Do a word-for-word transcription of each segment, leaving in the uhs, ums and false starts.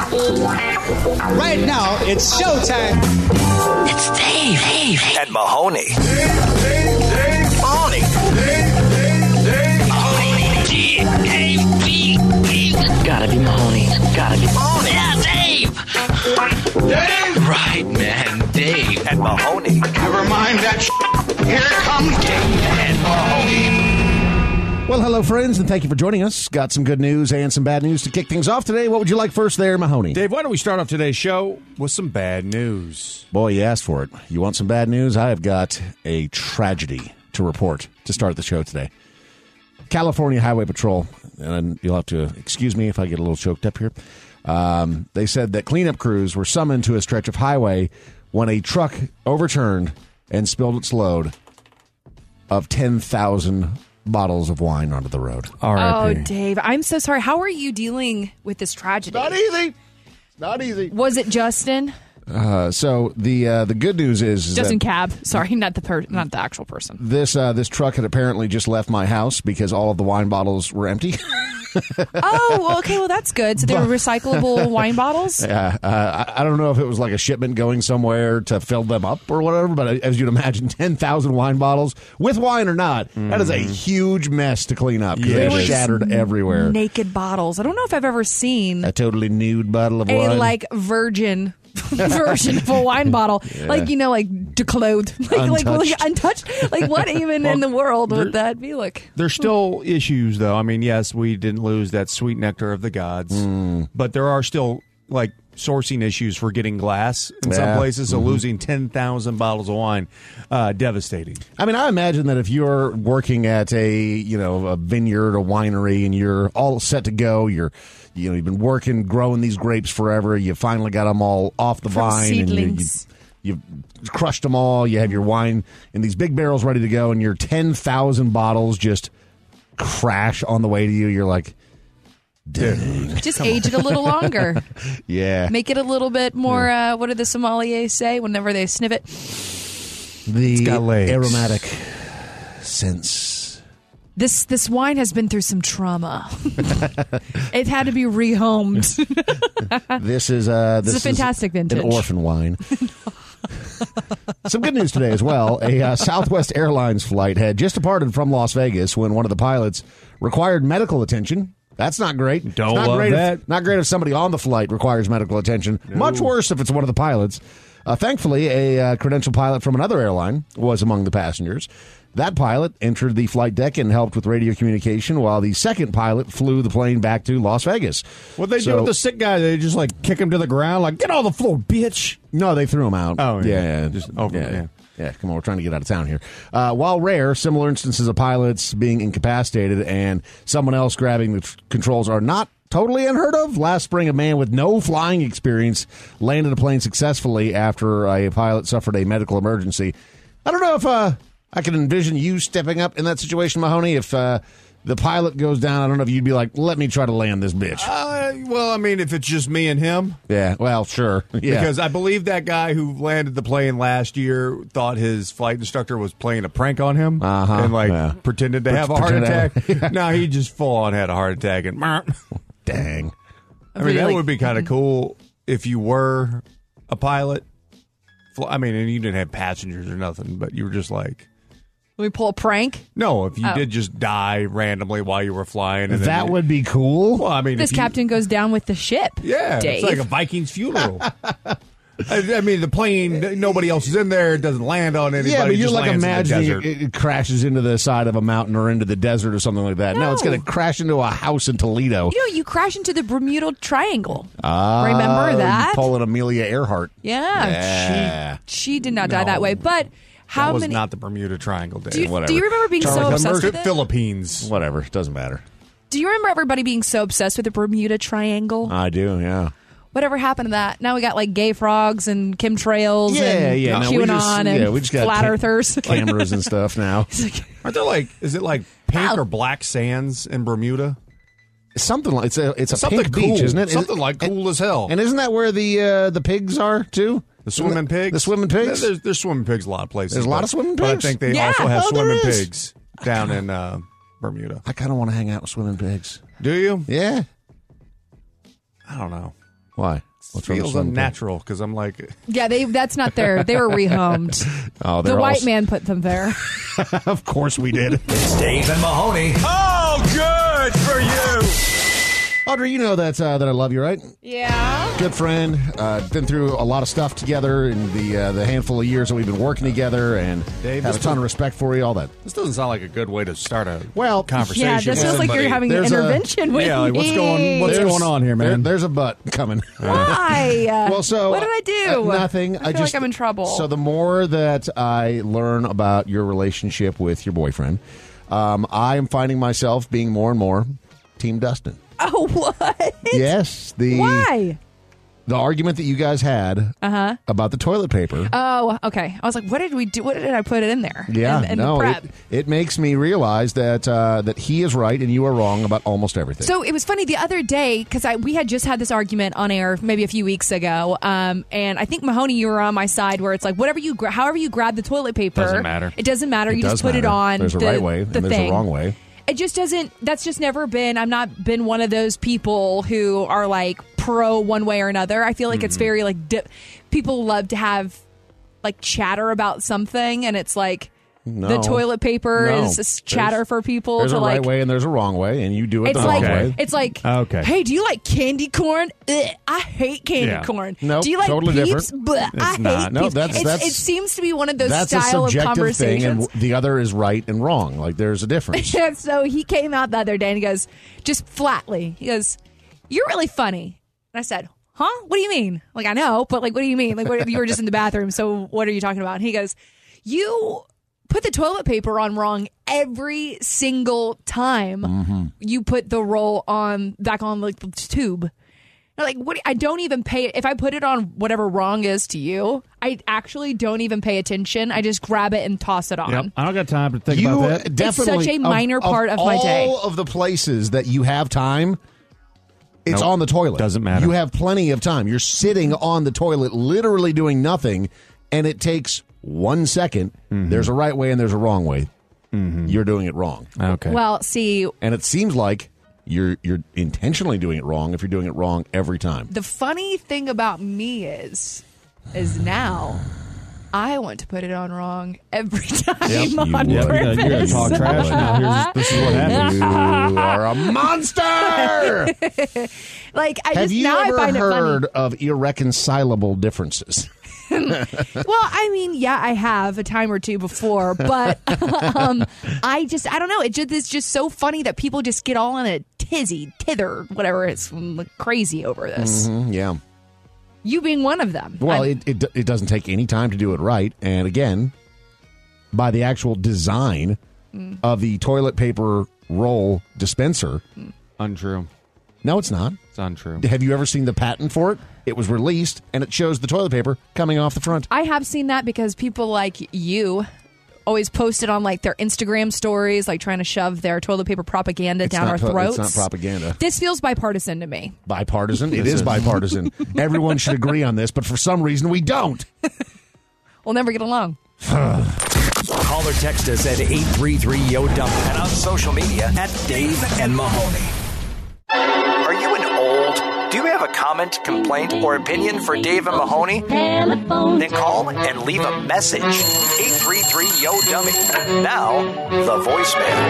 Right now, it's showtime. It's Dave, Dave, and Mahoney. Dave, Dave, Dave. Mahoney. Dave, Dave, Dave. Mahoney. G A V E. Gotta be Mahoney. Gotta be Mahoney. Yeah, Dave. Dave. Right, man, Dave. And Mahoney. Never mind that sh**. Here comes Dave and Mahoney. Well, hello, friends, and thank you for joining us. Got some good news and some bad news to kick things off today. What would you like first there, Mahoney? Dave, why don't we start off today's show with some bad news? Boy, you asked for it. You want some bad news? I have got a tragedy to report to start the show today. California Highway Patrol, and you'll have to excuse me if I get a little choked up here. Um, they said that cleanup crews were summoned to a stretch of highway when a truck overturned and spilled its load of ten thousand bottles of wine onto the road. Oh, Dave, I'm so sorry. How are you dealing with this tragedy? Not easy. Not easy. Was it Justin? Uh, so the uh, the good news is, is Justin that Cab. Sorry, not the per- not the actual person. This uh, this truck had apparently just left my house because all of the wine bottles were empty. Oh, well, okay. Well, that's good. So they were recyclable wine bottles? Yeah. Uh, I, I don't know if it was like a shipment going somewhere to fill them up or whatever, but as you'd imagine, ten thousand wine bottles, with wine or not, mm. that is a huge mess to clean up because yeah. they're shattered everywhere. Naked bottles. I don't know if I've ever seen a totally nude bottle of a, wine. like, virgin version of a wine bottle. Yeah. Like, you know, like declothed. Like, untouched. like, untouched. Like, what even well, in the world would that be like? There's still issues, though. I mean, yes, we didn't lose that sweet nectar of the gods, mm. but there are still, like, sourcing issues for getting glass in yeah. some places, so mm-hmm. losing ten thousand bottles of wine, uh, devastating. I mean, I imagine that if you're working at a, you know, a vineyard, a winery, and you're all set to go, you're, you know, you've been working, growing these grapes forever, you finally got them all off the From vine, seedlings. and you, you, you've crushed them all, you have your wine in these big barrels ready to go, and your ten thousand bottles just crash on the way to you, you're like, dang. Just age it a little longer. Yeah. Make it a little bit more, uh, what do the sommeliers say whenever they sniff it? The aromatic sense. This this wine has been through some trauma. It had to be rehomed. This is, uh, this this is a fantastic is vintage. An orphan wine. Some good news today as well. A uh, Southwest Airlines flight had just departed from Las Vegas when one of the pilots required medical attention. That's not great. Don't it's not love great that. If, not great if somebody on the flight requires medical attention. No. Much worse if it's one of the pilots. Uh, thankfully, a uh, credentialed pilot from another airline was among the passengers. That pilot entered the flight deck and helped with radio communication, while the second pilot flew the plane back to Las Vegas. What they so, do with the sick guy? They just like kick him to the ground, like get on the floor, bitch. No, they threw him out. Oh, yeah, yeah, yeah. just over. Yeah, yeah. Yeah, come on, we're trying to get out of town here. Uh, while rare, similar instances of pilots being incapacitated and someone else grabbing the t- controls are not totally unheard of. Last spring, a man with no flying experience landed a plane successfully after a pilot suffered a medical emergency. I don't know if uh, I can envision you stepping up in that situation, Mahoney, if uh, the pilot goes down. I don't know if you'd be like, let me try to land this bitch. Uh, well, I mean, if it's just me and him. Yeah, well, sure. Yeah. Because I believe that guy who landed the plane last year thought his flight instructor was playing a prank on him uh-huh. and, like, yeah. pretended to Pre- have a heart attack. Yeah. No, he just full on had a heart attack. And dang. I mean, that would be kind of cool if you were a pilot. I mean, and you didn't have passengers or nothing, but you were just like... Let me pull a prank? No, if you oh. did just die randomly while you were flying. And that then, would be cool. Well, I mean, this you, captain goes down with the ship. Yeah, Dave. It's like a Viking's funeral. I, I mean, the plane, nobody else is in there. It doesn't land on anybody. Yeah, but you're just like lands imagining in the it, it crashes into the side of a mountain or into the desert or something like that. No, No. it's going to crash into a house in Toledo. You know, you crash into the Bermuda Triangle. Ah, Remember that? Pulling Amelia Earhart. Yeah. Yeah. She, she did not die No. that way. But how that was many... not the Bermuda Triangle, Dave. Do you, Whatever. do you remember being Charlie so obsessed Immersed with it? Philippines. Whatever. Doesn't matter. Do you remember everybody being so obsessed with the Bermuda Triangle? I do, yeah. Whatever happened to that? Now we got like gay frogs and chemtrails Yeah, and yeah. No, we QAnon just, and yeah, we just got flat ca- earthers. cameras and stuff now. Aren't there like, is it like pink Ow. or black sands in Bermuda? Something like it's a it's a Something pink cool. beach, isn't it? Something Is- like cool as hell. And isn't that where the uh, the pigs are too? The swimming pigs? The swimming pigs? There's, there's swimming pigs a lot of places. There's a lot but- of swimming But I pigs? think they Yeah. also have Oh, there swimming is. pigs down in uh, Bermuda. I kind of want to hang out with swimming pigs. Do you? Yeah. I don't know. Why? What's wrong with Feels swimming pool? unnatural because I'm like, Yeah, they that's not there. They were rehomed. Oh, The they're all white s- man put them there. Of course we did. It's Dave and Mahoney. Oh, good for you. Audrey, you know that uh, that I love you, right? Yeah. Good friend. Uh, been through a lot of stuff together in the uh, the handful of years that we've been working together, and Dave, have a this ton was- of respect for you. All that. this doesn't sound like a good way to start a Well, conversation. Yeah, this with feels like somebody. you're having an There's a- intervention with yeah, like, what's me. going- what's There's- going on here, man? there- there's a butt coming. Why? Well, so what did I do? uh, nothing. I feel just, like I'm in trouble. So the more that I learn about your relationship with your boyfriend, um, I am finding myself being more and more Team Dustin. Oh, what? Yes, the Why? the argument that you guys had Uh-huh. about the toilet paper. Oh, okay. I was like, what did we do? What did I put it in there? yeah, in, in no, the prep. it, it makes me realize that uh, that he is right and you are wrong about almost everything. So it was funny the other day because we had just had this argument on air maybe a few weeks ago, um, and I think Mahoney, you were on my side where it's like whatever you, gra- however you grab the toilet paper, Doesn't matter. It doesn't matter. It you does just put it matter. on. There's a the, right way the and there's thing. a wrong way. It just doesn't. That's just never been. I'm not been one of those people who are like pro one way or another. I feel like it's very like di- people love to have like chatter about something, and it's like. No. The toilet paper No. is just chatter There's- for people There's to a like right way and there's a wrong way, and you do it it's the like wrong way. it's like Okay. hey, do you like candy corn? Ugh, I hate candy Yeah. corn. Nope, do you like totally Peeps? different. Bleh, I hate not. No, Peeps. that's- It's- that's- it seems to be one of those That's a style of subjective thing, conversations. and the other is right and wrong. Like there's a difference. And so he came out the other day and he goes, just flatly, he goes, "You're really funny." And I said, "Huh? What do you mean?" Like, I know, but like, what do you mean? Like, what, you were just in the bathroom, so what are you talking about? And he goes, "You put the toilet paper on wrong every single time Mm-hmm. you put the roll on back on like the tube." I'm like, what? I don't even pay if I put it on whatever wrong is to you. I actually don't even pay attention. I just grab it and toss it on. Yep. I don't got time to think you about that. definitely such a minor of, part of my day. All of the places that you have time, it's Nope. on the toilet. Doesn't matter. You have plenty of time. You're sitting on the toilet, literally doing nothing, and it takes one second. Mm-hmm. There's a right way and there's a wrong way. You're doing it wrong, Okay. Well, see, and it seems like you're you're intentionally doing it wrong if you're doing it wrong every time. the funny thing about me is, is now I want to put it on wrong every time Yep, you on would. Yeah, you're purpose. gonna, you're gonna talk trash now. Here's, this is what happens. You are a monster. Like I Have just you now ever I find heard it funny. of irreconcilable differences? Well, I mean, yeah, I have a time or two before, but um, I just I don't know. It just it's just so funny that people just get all in a tizzy, tither, whatever it's mm, crazy over this. Mm, yeah. You being one of them. Well, I'm- it, it it doesn't take any time to do it right, and again, by the actual design Mm. of the toilet paper roll dispenser. Untrue. No, it's not. It's untrue. Have you ever seen the patent for it? It was released, and it shows the toilet paper coming off the front. I have seen that because people like you always post it on like their Instagram stories, like trying to shove their toilet paper propaganda It's down not our to- throats. It's not propaganda. This feels bipartisan to me. Bipartisan. It is bipartisan. Everyone should agree on this, but for some reason we don't. We'll never get along. Call or text us at eight three three Y O dump and on social media at Dave and Mahoney. Are you an old? Do you have a comment, complaint, or opinion for Dave and Mahoney? Then call and leave a message. eight three three Y O dummy. Now, the voicemail.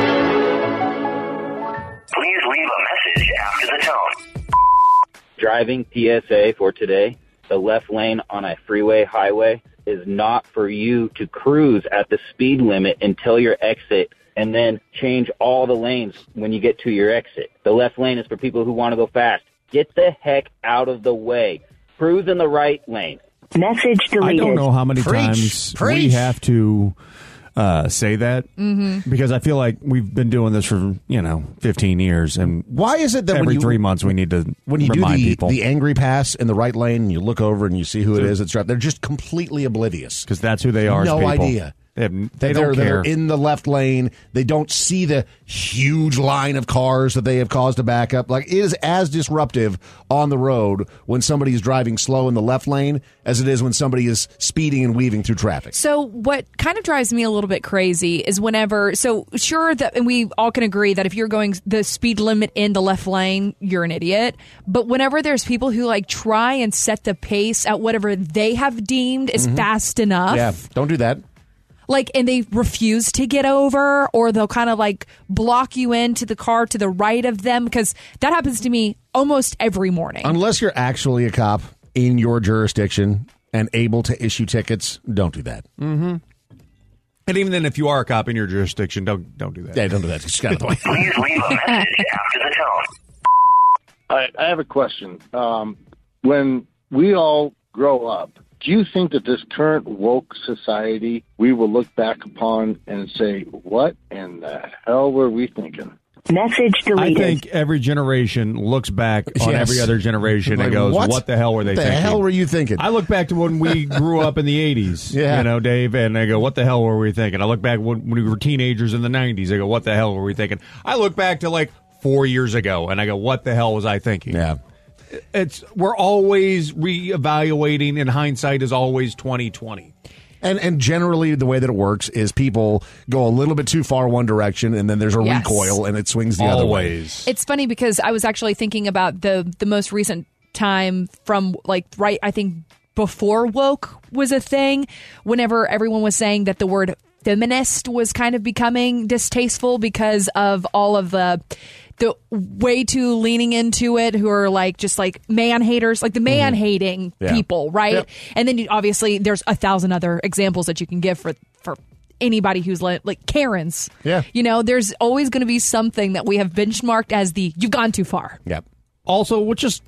Please leave a message after the tone. Driving P S A for today. The left lane on a freeway highway is not for you to cruise at the speed limit until your exit and then change all the lanes when you get to your exit. The left lane is for people who want to go fast. Get the heck out of the way. Cruise in the right lane. Message deleted. I don't know how many Preach. times Preach. we have to uh, say that Mm-hmm. because I feel like we've been doing this for you know fifteen years, and Why is it that every when you, three months we need to when you do remind the, people the angry pass in the right lane and you look over and you see who it is that's driving, they're just completely oblivious. because that's who they are. as No people. idea. They, have, they That don't they're, care. they're in the left lane. They don't see the huge line of cars that they have caused to back up. Like, it is as disruptive on the road when somebody is driving slow in the left lane as it is when somebody is speeding and weaving through traffic. So what kind of drives me a little bit crazy is whenever, so sure that, and we all can agree that if you're going the speed limit in the left lane, you're an idiot. But whenever there's people who like try and set the pace at whatever they have deemed is Mhm. fast enough. Yeah, don't do that. Like, and they refuse to get over, or they'll kind of like block you into the car to the right of them, because that happens to me almost every morning. Unless you're actually a cop in your jurisdiction and able to issue tickets, don't do that. Mm-hmm. And even then, if you are a cop in your jurisdiction, don't don't do that. Yeah, don't do that. Just get out of the way. Please leave a message after the tone. I, I have a question. Um, when we all grow up, do you think that this current woke society, we will look back upon and say, what in the hell were we thinking? Message I think every generation looks back on Yes. every other generation Like, and goes, what? what the hell were they What the thinking? hell were you thinking? I look back to when we grew up in the eighties, Yeah. you know, Dave, and I go, what the hell were we thinking? I look back when, when we were teenagers in the nineties. I go, what the hell were we thinking? I look back to like four years ago, and I go, what the hell was I thinking? Yeah. It's We're always reevaluating, and hindsight is always twenty twenty. And and generally, the way that it works is people go a little bit too far one direction, and then there's a Yes. recoil, and it swings the other way. Always. It's funny because I was actually thinking about the the most recent time from like right I think before woke was a thing, whenever everyone was saying that the word feminist was kind of becoming distasteful because of all of the the way too leaning into it, who are like just like man haters, like the man hating Yeah. people, right? Yep. And then you, obviously there's a thousand other examples that you can give for for anybody who's like, like Karens. Yeah. You know, there's always going to be something that we have benchmarked as the you've gone too far. Yep. Also, which is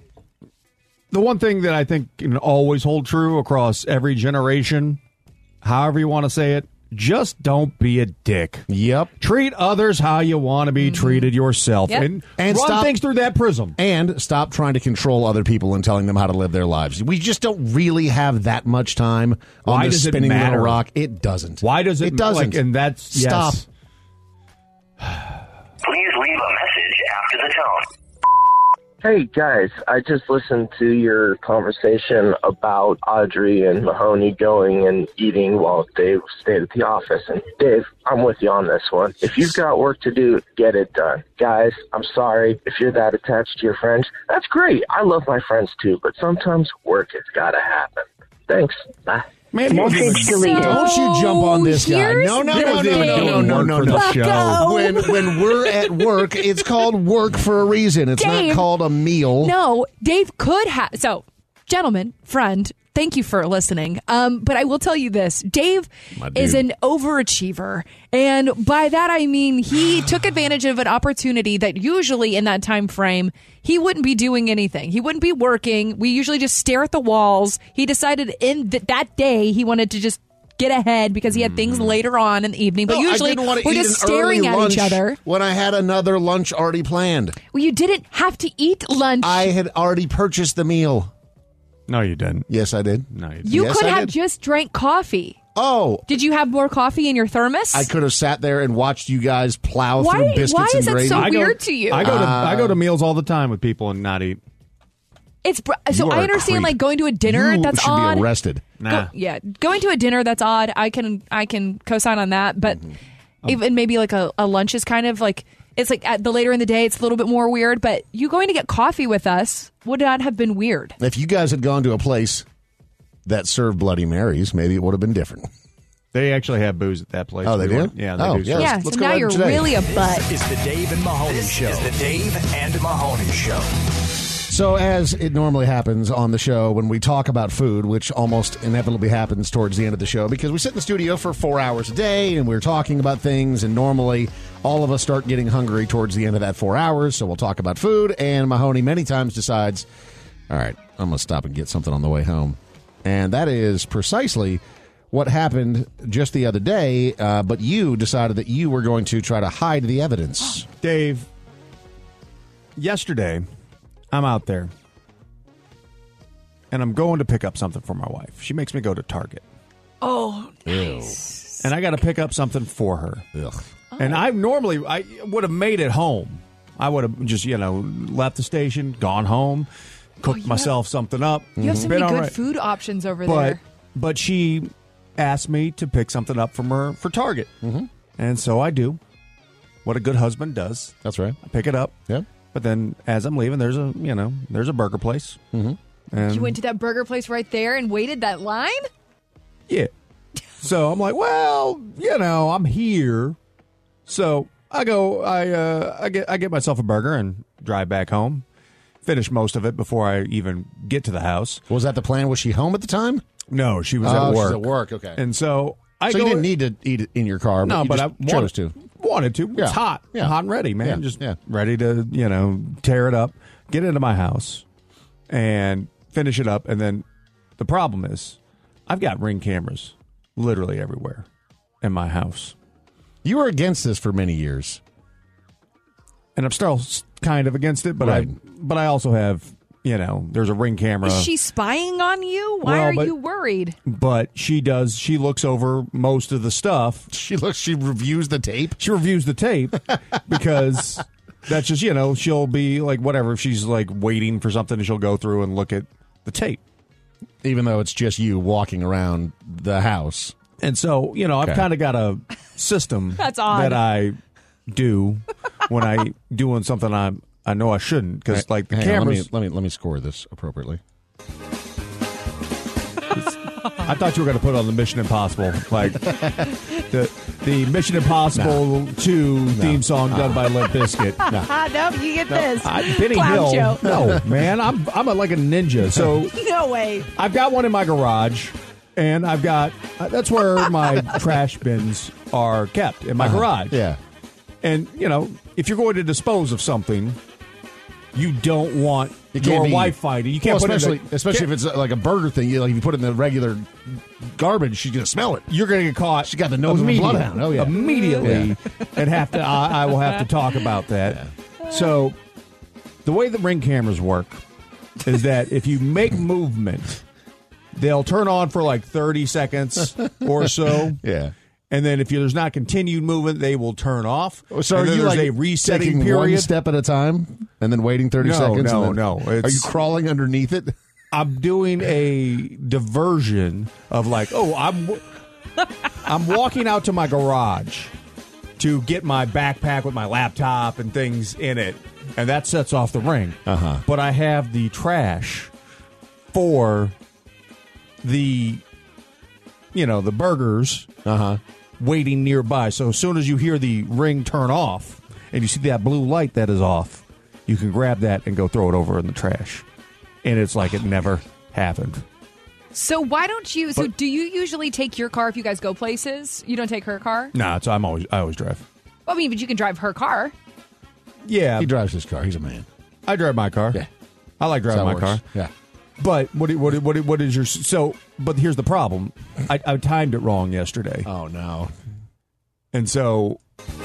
the one thing that I think can always hold true across every generation, however you want to say it, just don't be a dick. Yep. Treat others how you want to be treated yourself. Yep. And, And run stop- things through that prism. And stop trying to control other people and telling them how to live their lives. We just don't really have that much time on Why this does it spinning matter? little rock. It doesn't. Why does it It doesn't. Like, and that's Stop. yes. Please leave a message after the tone. Hey guys, I just listened to your conversation about Audrey and Mahoney going and eating while Dave stayed at the office. And Dave, I'm with you on this one. If you've got work to do, get it done. Guys, I'm sorry. If you're that attached to your friends, that's great. I love my friends too, but sometimes work has got to happen. Thanks. Bye. Man, Message deleted. Don't you jump on this guy. here's No, no, the no, no, no, thing. no, no, no, For no. the show. When when we're at work, it's called work for a reason. It's Dave, not called a meal. No, Dave could have. So, gentleman, friend, thank you for listening. Um, but I will tell you this: Dave My dude. is an overachiever, and by that I mean he took advantage of an opportunity that usually in that time frame he wouldn't be doing anything. He wouldn't be working. We usually just stare at the walls. He decided in th- that day he wanted to just get ahead because he had things later on in the evening. But No, I usually didn't want to we're eat just an staring early at lunch each other. when I had another lunch already planned. Well, you didn't have to eat lunch. I had already purchased the meal. No, you didn't. Yes, I did. No, you didn't. you Yes, could I have did. just drank coffee. Oh, Did you have more coffee in your thermos? I could have sat there and watched you guys plow Why- through biscuits why and is it gravy. so I go- weird to you? I go to Uh, I go to meals all the time with people and not eat. It's br- so You are I a understand creep. like going to a dinner You that's should odd. be arrested. Nah. Go- yeah, going to a dinner that's odd. I can I can co-sign on that, but Mm-hmm. even maybe like a, a lunch is kind of like it's like at the later in the day it's a little bit more weird. But you going to get coffee with us would not have been weird. If you guys had gone to a place that served Bloody Marys, maybe it would have been different. They actually have booze at that place. Oh, they We do? went- Yeah, they Oh, do. yeah. serve- Yeah, let's so go now ahead you're today. really a butt. Is the Dave and Mahoney This Show. is the Dave and Mahoney Show. So, as it normally happens on the show when we talk about food, which almost inevitably happens towards the end of the show, because we sit in the studio for four hours a day and we're talking about things, and normally all of us start getting hungry towards the end of that four hours, so we'll talk about food, and Mahoney many times decides, all right, I'm going to stop and get something on the way home. And that is precisely what happened just the other day, uh, but you decided that you were going to try to hide the evidence. Dave, yesterday, I'm out there, and I'm going to pick up something for my wife. She makes me go to Target. Oh, Ew. and I got to pick up something for her. Ugh. And I normally I would have made it home. I would have just you know left the station, gone home, cooked Oh, yeah. myself something up. You have so been many all good right. food options over But there. but she asked me to pick something up from her for Target, Mm-hmm. and so I do. What a good husband does. That's right. I pick it up. Yeah. But then as I'm leaving, there's a you know there's a burger place. Mm-hmm. And You went to that burger place right there and waited that line? yeah. So I'm like, well, you know, I'm here. So I go, I uh, I get I get myself a burger and drive back home. Finish most of it before I even get to the house. Was that the plan? Was she home at the time? No, she was Oh, at she's work. at work, okay. And so I so go, you didn't need to eat it in your car, but no, you but just I chose wanted, to. Wanted to. Yeah. It's hot. Yeah. Hot and ready, man. Yeah. Just Yeah. ready to, you know, tear it up, get into my house, and finish it up. And then the problem is I've got Ring cameras literally everywhere in my house. You were against this for many years. And I'm still s- kind of against it, but Right. I but I also have, you know, there's a Ring camera. Is she spying on you? Why Well, are but- you worried? But she does. She looks over most of the stuff. She looks. She reviews the tape. She reviews the tape because that's just you know she'll be like whatever. If she's like waiting for something, she'll go through and look at the tape, even though it's just you walking around the house. And so you know I've Okay. kind of got a system That's odd. that I do when I doing something I I know I shouldn't because like the Hang on, cameras. let me, let me let me score this appropriately. I thought you were going to put on the Mission Impossible, like the the Mission Impossible two theme song done by Limp Bizkit. No. nope, you get this. I, Benny Clown Hill, show. no man, I'm I'm a, like a ninja. So No way. I've got one in my garage, and I've got uh, that's where my trash bins are kept in my Uh-huh. garage. Yeah. And you know, if you're going to dispose of something, you don't want You your can't be- wife fighting. You can't well, put especially it in the, especially if it's uh, like a burger thing. You, like if you put it in the regular garbage, she's gonna smell it. You're going to get caught. She got the nose of a immediate- bloodhound. Oh yeah, immediately, Yeah. and have to. I, I will have to talk about that. So, the way the Ring cameras work is that if you make movement, they'll turn on for like thirty seconds or so. Yeah. And then if you, there's not continued movement, they will turn off. So and are then you there's like a resetting taking period? one step at a time and then waiting thirty No, seconds? no, and then, no. Are you It's- crawling underneath it? I'm doing a diversion of like, oh, I'm I'm walking out to my garage to get my backpack with my laptop and things in it, and that sets off the Ring. Uh-huh. But I have the trash for the, you know, the burgers Uh-huh. waiting nearby. So as soon as you hear the Ring turn off and you see that blue light that is off, you can grab that and go throw it over in the trash. And it's like it never happened. So why don't you? So do you usually take your car if you guys go places? You don't take her car? Nah, it's, I'm always I always drive. Well, I mean, but you can drive her car. Yeah, He drives his car. He's a man. I drive my car. Yeah. I like driving my That's how it car. works. Yeah. But what what what what is your so? But here's the problem. I, I timed it wrong yesterday. Oh no. And so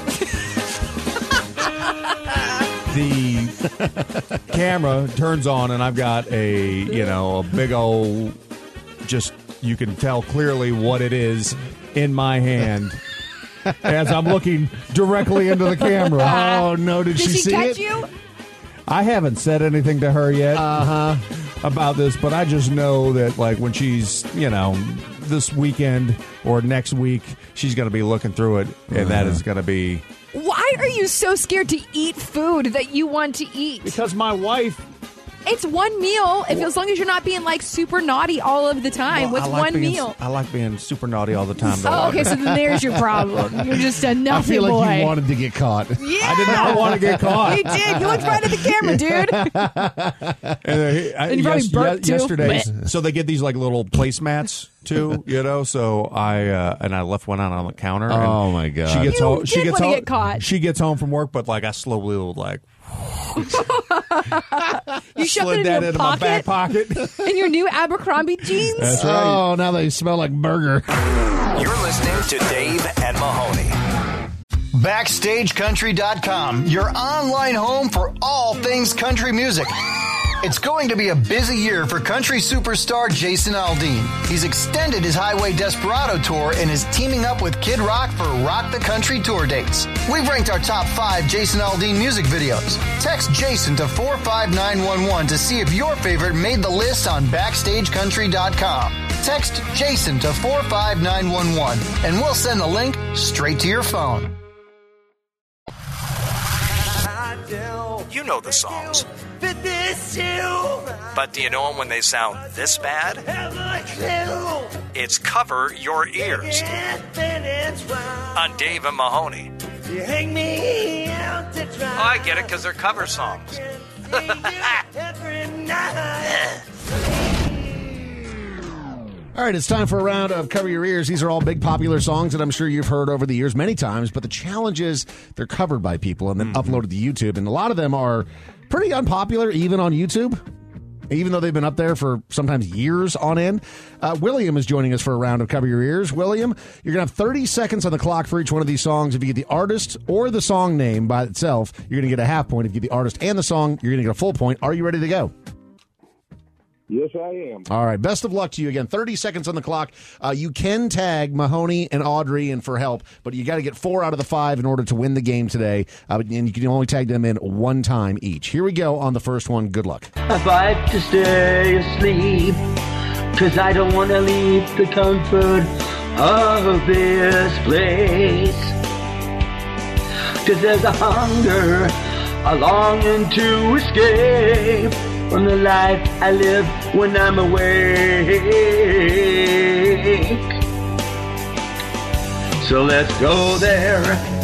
the camera turns on, and I've got a you know a big old just you can tell clearly what it is in my hand as I'm looking directly into the camera. Oh no! Did, Did she, she see catch it? you? I haven't said anything to her yet Uh huh. about this, but I just know that like when she's, you know, this weekend or next week, she's going to be looking through it, and that is going to be Why are you so scared to eat food that you want to eat? because my wife. It's one meal. If as long as you're not being like super naughty all of the time. Well, What's I like one being, meal? I like being super naughty all the time. Though. Oh, okay. So then there's your problem. You're just a I naughty feel like boy. you wanted to get caught. Yeah, I did not want to get caught. You did. You looked right at the camera, dude. And, uh, I- And you probably yes- burped, ye- too. yesterday. Blech. So they get these like little placemats too, you know. So I uh, and I left one out on the counter. and Oh, my God. She gets You home. She did gets wanna home. get caught. She gets home from work, but like I slowly like You shoved slid it in that your into my back pocket pocket. in your new Abercrombie jeans. That's right. Oh, now they smell like burger. You're listening to Dave and Mahoney. Backstage Country dot com, your online home for all things country music. It's going to be a busy year for country superstar Jason Aldean. He's extended his Highway Desperado tour and is teaming up with Kid Rock for Rock the Country tour dates. We've ranked our top five Jason Aldean music videos. Text Jason to four five nine one one to see if your favorite made the list on backstage country dot com. Text Jason to four five nine one one and we'll send the link straight to your phone. You know the songs. But do you know them when they sound this bad? It's Cover Your Ears on Dave and Mahoney. Oh, I get it, because they're cover songs. All right, it's time for a round of Cover Your Ears. These are all big popular songs that I'm sure you've heard over the years many times, but the challenge is they're covered by people and then mm-hmm. uploaded to YouTube, and a lot of them are pretty unpopular even on YouTube, even though they've been up there for sometimes years on end. Uh, William is joining us for a round of Cover Your Ears. William, you're going to have thirty seconds on the clock for each one of these songs. If you get the artist or the song name by itself, you're going to get a half point. If you get the artist and the song, you're going to get a full point. Are you ready to go? Yes, I am. All right. Best of luck to you again. thirty seconds on the clock. Uh, you can tag Mahoney and Audrey in for help, but you got to get four out of the five in order to win the game today. Uh, and you can only tag them in one time each. Here we go on the first one. Good luck. I fight to stay asleep, 'cause I don't want to leave the comfort of this place. 'Cause there's a hunger, a longing to escape from the life I live when I'm awake. So let's go there.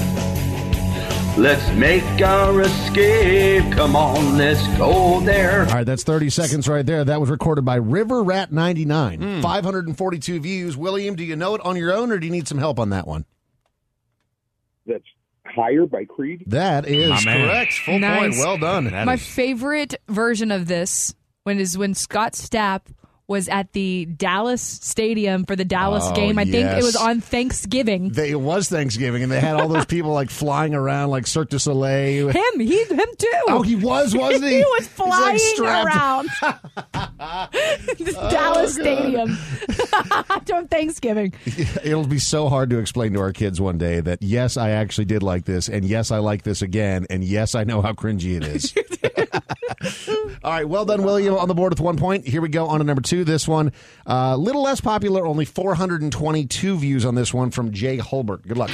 Let's make our escape. Come on, let's go there. All right, that's thirty seconds right there. That was recorded by River Rat ninety-nine. Mm. five hundred forty-two views. William, do you know it on your own, or do you need some help on that one? That's Higher by Creed. That is correct. Full Nice. point. Well done. That My is- favorite version of this when is when Scott Stapp was at the Dallas Stadium for the Dallas Oh, game. I think yes. it was on Thanksgiving. They, it was Thanksgiving, and they had all those people like flying around like Cirque du Soleil. Him, he, him too. Oh, he was, wasn't he? he was He's, like, flying strapped- around the Oh, Dallas God. Stadium on Thanksgiving. It'll be so hard to explain to our kids one day that, yes, I actually did like this, and yes, I like this again, and yes, I know how cringy it is. All right, well done, William, on the board with one point. Here we go on to number two. This one, a uh, little less popular, only four hundred twenty-two views on this one from Jay Hulbert. Good luck.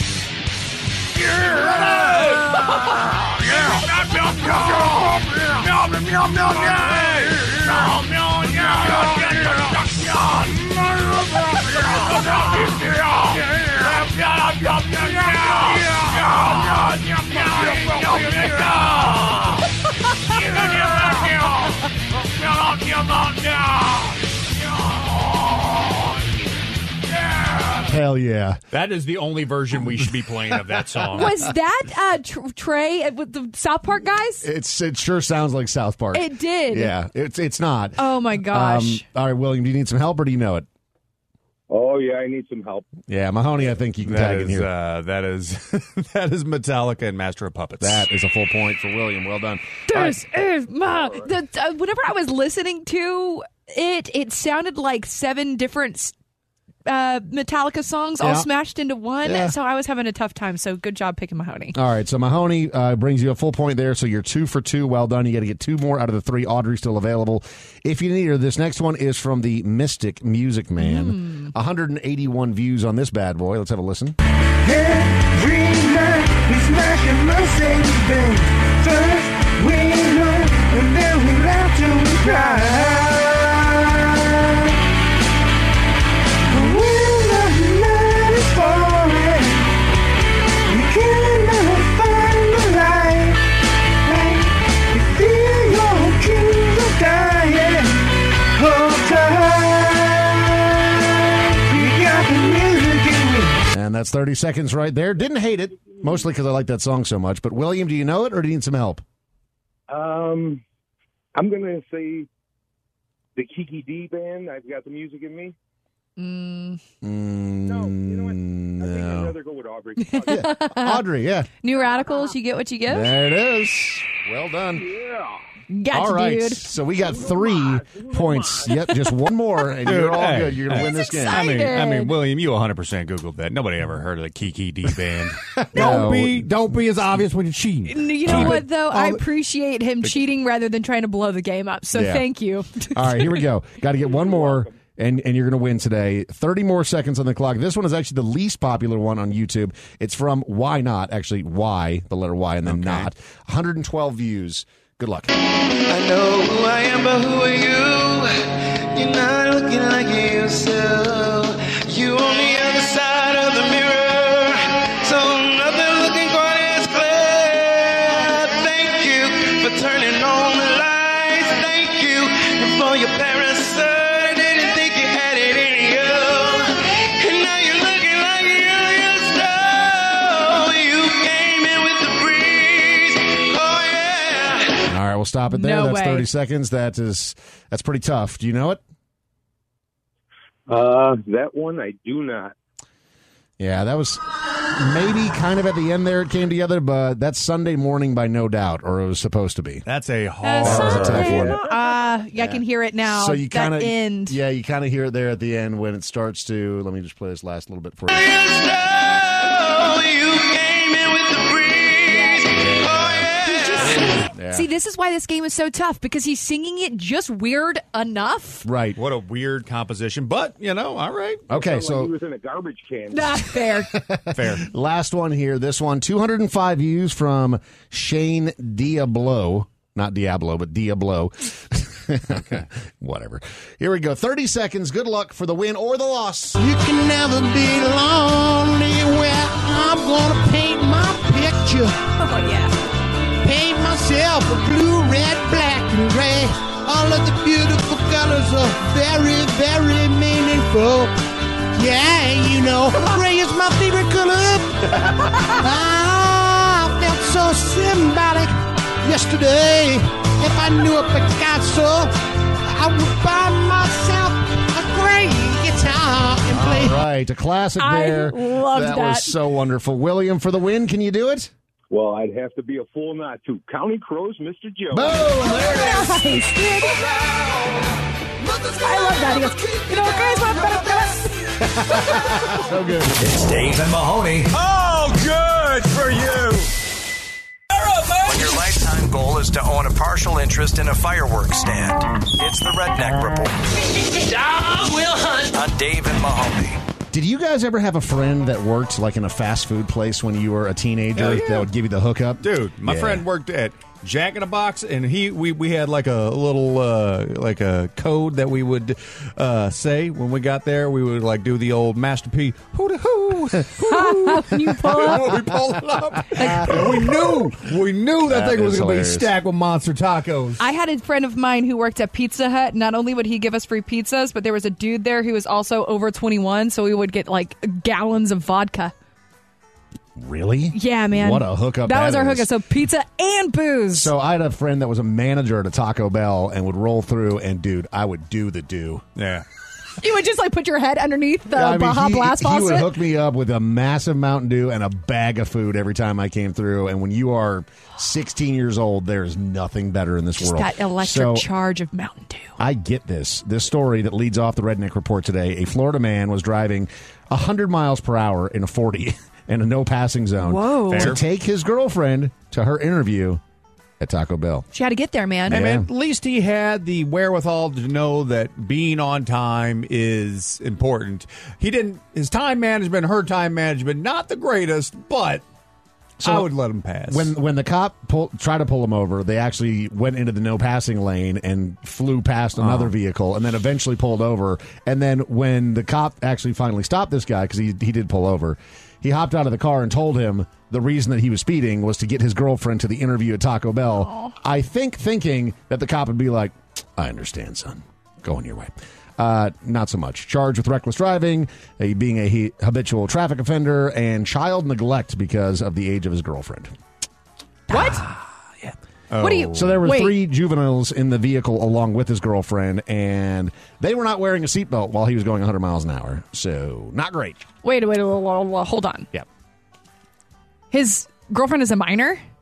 Hell yeah. That is the only version we should be playing of that song. Was that uh, tr- Trey with the South Park guys? It's It sure sounds like South Park. It did. Yeah, it's it's not. Oh, my gosh. Um, all right, William, do you need some help or do you know it? Oh, yeah, I need some help. Yeah, Mahoney, I think you can That tag is, in here. uh, that is that is Metallica and Master of Puppets. That is a full point for William. Well done. This is my. The, uh, whenever I was listening to it, it sounded like seven different uh, Metallica songs all Yeah. smashed into one. Yeah. So I was having a tough time. So good job picking Mahoney. All right, so Mahoney uh, brings you a full point there, so you're two for two. Well done. You got to get two more out of the three. Audrey still available if you need her. This next one is from the Mystic Music Man. Mm. one hundred eighty-one views on this bad boy. Let's have a listen. Every night we smashing Mercedes Benz. First we learn, and then we laugh till we cry. When the night is falling, we cannot find the light. Like we feel your dreams are dying. Hold tight, we got the music in me. And that's thirty seconds right there. Didn't hate it, mostly because I like that song so much. But William, do you know it or do you need some help? Um, I'm going to say the Kiki D Band. I've got the music in me. Mm. No, you know what? I think I'd No. rather go with Aubrey. Audrey, yeah. New Radicals, you get what you give? There it is. Well done. Yeah. Gotcha, all right, dude. so we got three points. Yep, just one more, and Dude, you're all hey, good. You're going to hey. win this game. I mean, I mean, William, you one hundred percent Googled that. Nobody ever heard of the Kiki D band. Don't be don't be as obvious when you're cheating. You know Keep what, it though? all I the- appreciate him cheating rather than trying to blow the game up. So Yeah. thank you. All right, here we go. Got to get one more, and, and you're going to win today. thirty more seconds on the clock. This one is actually the least popular one on YouTube. It's from Why Not, actually, Y, the letter Y, and then Not. one hundred twelve views. Good luck. I know who I am, but who are you? You're not looking like you used to. You on the other side of the mirror, so nothing looking quite as clear. Thank you for turning on the lights. Thank you for your parents, sir. Didn't think you had it in you. And now you're looking like you used to. You came in with the breeze. Oh, yeah. All right, we'll stop it there. No That's way. thirty seconds. That is That's pretty tough. Do you know it? Uh, that one I do not. Yeah, that was maybe kind of at the end there it came together, but that's Sunday Morning by No Doubt, or it was supposed to be. That's a Uh, hard. That was a tough one. Uh, yeah, I can hear it now. So you kind that of end. yeah, you kind of hear it there at the end when it starts to. Let me just play this last little bit for you. Oh, you came in with the breeze. Oh, yeah. Yeah. See, this is why this game is so tough, because he's singing it just weird enough. Right. What a weird composition, but you know, all right. Okay, Like he so was in a garbage can. Not fair. Fair. last one here. This one, two hundred five views from Shane Diablo. Not Diablo, but Diablo. Okay. Whatever. Here we go. thirty seconds. Good luck for the win or the loss. You can never be lonely where I'm gonna paint my picture. Oh, yeah. Paint myself a blue, red, black, and gray. All of the beautiful colors are very, very meaningful. Yeah, you know, gray is my favorite color. I felt so symbolic yesterday. If I knew a Picasso, I would buy myself a gray guitar and play. All right. A classic I there. loved that that. was so wonderful. William, for the win, can you do it? Well, I'd have to be a fool not to. County Crows, Mister Joe. Boom! There it is. Nice, dude. I love that. He goes, you know what, guys? What? So good. It's Dave and Mahoney. Oh, good for you. When your lifetime goal is to own a partial interest in a fireworks stand, it's the Redneck Report Dog will hunt. on Dave and Mahoney. Did you guys ever have a friend that worked like in a fast food place when you were a teenager Hell yeah. that would give you the hookup? Dude, my Yeah. friend worked at Jack in a Box, and he we, we had like a little uh, like a code that we would uh, say when we got there. We would like do the old Master P hoo da hoo. When you pull up. We pulled it up. And we knew we knew that, That thing was is going to be hilarious. stacked with monster tacos. I had a friend of mine who worked at Pizza Hut. Not only would he give us free pizzas, but there was a dude there who was also over twenty-one, so we would get like gallons of vodka. Really? Yeah, man. What a hookup That, that was our is. hookup. So pizza and booze. So I had a friend that was a manager at a Taco Bell and would roll through, and dude, I would do the do. Yeah. You would just like put your head underneath the I mean, Baja he, Blast he would faucet. hook me up with a massive Mountain Dew and a bag of food every time I came through. And when you are sixteen years old, there's nothing better in this Just world. that electric So, charge of Mountain Dew. I get this. This story that leads off the Redneck Report today. A Florida man was driving one hundred miles per hour in a forty in a no passing zone Whoa. to Fair. take his girlfriend to her interview at Taco Bell. She had to get there, man. Hey, Yeah. man, at least he had the wherewithal to know that being on time is important. He didn't, his time management, her time management, not the greatest, but So I would let him pass. When when the cop pull, tried to pull him over, they actually went into the no passing lane and flew past another Oh. vehicle, and then eventually pulled over. And then when the cop actually finally stopped this guy, because he he did pull over, he hopped out of the car and told him the reason that he was speeding was to get his girlfriend to the interview at Taco Bell. I think thinking that the cop would be like, "I understand, son. Go on your way." Uh, not so much. Charged with reckless driving, a, being a he, habitual traffic offender, and child neglect because of the age of his girlfriend. What? yeah. What do you? So there were wait. three juveniles in the vehicle along with his girlfriend, and they were not wearing a seatbelt while he was going one hundred miles an hour. So not great. Wait, wait, wait, wait, wait, wait, hold on. Yeah. His girlfriend is a minor?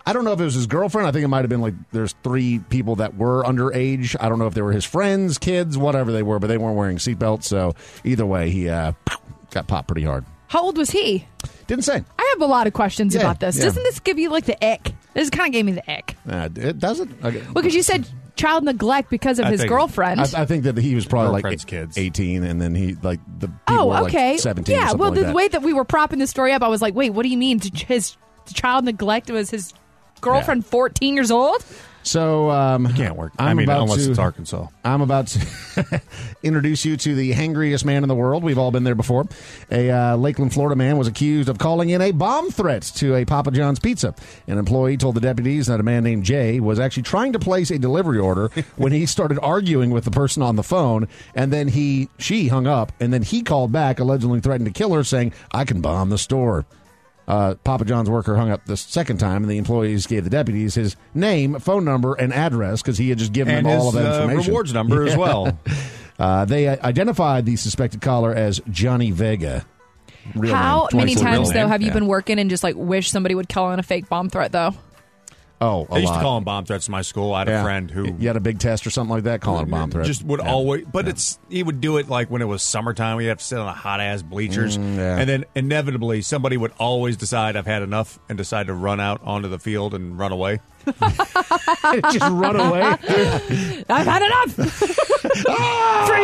I don't know if it was his girlfriend. I think it might have been like there's three people that were underage. I don't know if they were his friends, kids, whatever they were, but they weren't wearing seatbelts. So either way, he uh, got popped pretty hard. How old was he? Didn't say. I have a lot of questions Yeah, about this. yeah. Doesn't this give you like the ick? This kind of gave me the ick. Uh, it doesn't. Okay. Well, because you said child neglect because of I his think- girlfriend. I, I think that he was probably like Girlfriend's kids. eighteen, and then he like the people oh, were okay. like seventeen. or Yeah. something Well, like the that. way that we were propping the story up, I was like, wait, what do you mean? His child neglect was his girlfriend fourteen years old? So um, it can't work. I'm I mean, about unless to, it's Arkansas. I'm about to introduce you to the hangriest man in the world. We've all been there before. A uh, Lakeland, Florida man was accused of calling in a bomb threat to a Papa John's pizza. An employee told the deputies that a man named Jay was actually trying to place a delivery order when he started arguing with the person on the phone, and then he she hung up, and then he called back, allegedly threatened to kill her, saying, "I can bomb the store." Uh, Papa John's worker hung up the second time, and the employees gave the deputies his name, phone number, and address because he had just given And them all his, of that uh, information. rewards number as well. Uh, they uh, identified the suspected caller as Johnny Vega. Real How name, many twenty-four times, real though, name. have you Yeah. been working and just like wish somebody would call in a fake bomb threat, though? Oh, a I used lot. to call them bomb threats in my school. I had Yeah. a friend who You had a big test or something like that, calling a bomb threat. just would Yeah. always, but it's he would do it like when it was summertime. We'd have to sit on the hot ass bleachers, Mm, yeah. and then inevitably somebody would always decide I've had enough and decide to run out onto the field and run away. Just run away. I've had enough.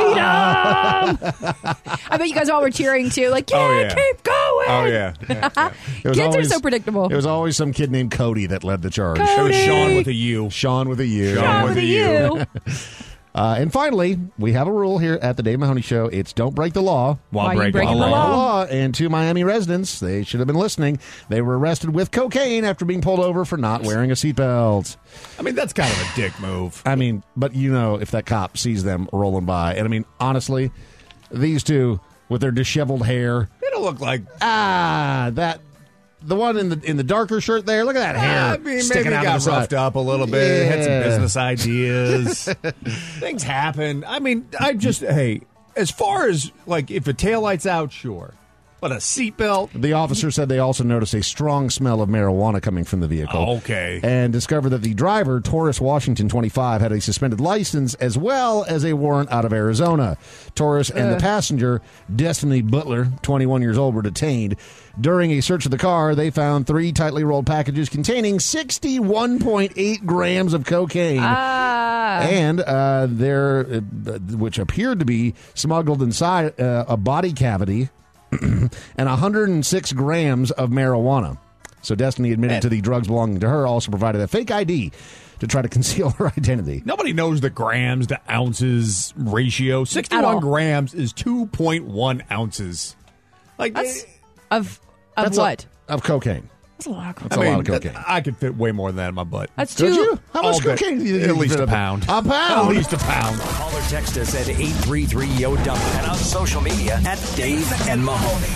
Freedom. I bet you guys all were cheering too. Like, yeah, Oh, yeah. keep going. Oh yeah, yeah, yeah. It was Kids always- are so predictable. It was always some kid named Cody that led the charge. Cody! It was Sean with a U. Sean with a U. Sean Sean with with a a U. Uh, and finally, we have a rule here at the Dave Mahoney Show. It's don't break the law. While Why you breaking breaking While the breaking law. And two Miami residents, they should have been listening. They were arrested with cocaine after being pulled over for not wearing a seatbelt. I mean, that's kind of a dick move. I mean, but you know, if that cop sees them rolling by, and I mean, honestly, these two with their disheveled hair, They don't look like. ah, that the one in the in the darker shirt there. Look at that hair I mean, sticking maybe out got of the roughed side. up a little bit. Had some Yeah. business ideas. Things happen. I mean, I just hey, as far as like if a taillight's out, sure, but a seatbelt. The officer said they also noticed a strong smell of marijuana coming from the vehicle. Okay. And discovered that the driver, Taurus Washington, twenty-five, had a suspended license as well as a warrant out of Arizona. Taurus and the Ugh. passenger, Destiny Butler, twenty-one years old, were detained. During a search of the car, they found three tightly rolled packages containing sixty-one point eight grams of cocaine. Ah. And uh, there, uh, which appeared to be smuggled inside uh, a body cavity, and one hundred six grams of marijuana. So Destiny admitted Man. to the drugs belonging to her, also provided a fake I D to try to conceal her identity. Nobody knows the grams to ounces ratio. At all. sixty-one grams is two point one ounces. Like That's of of That's a- what? of cocaine. That's a lot of That's I a mean, lot of cocaine. that- I could fit way more than that in my butt. That's Could too. you? How much All day. cocaine do you think At you least fit a up? pound. A pound? At least a pound. Call or text us at eight three three Y O dump and on social media at Dave and Mahoney.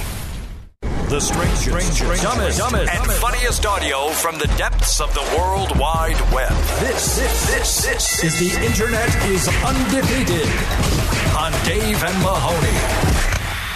The strangest, strangest dumbest, dumbest, and funniest audio from the depths of the World Wide Web. This, this, this, this is the Internet is undefeated on Dave and Mahoney.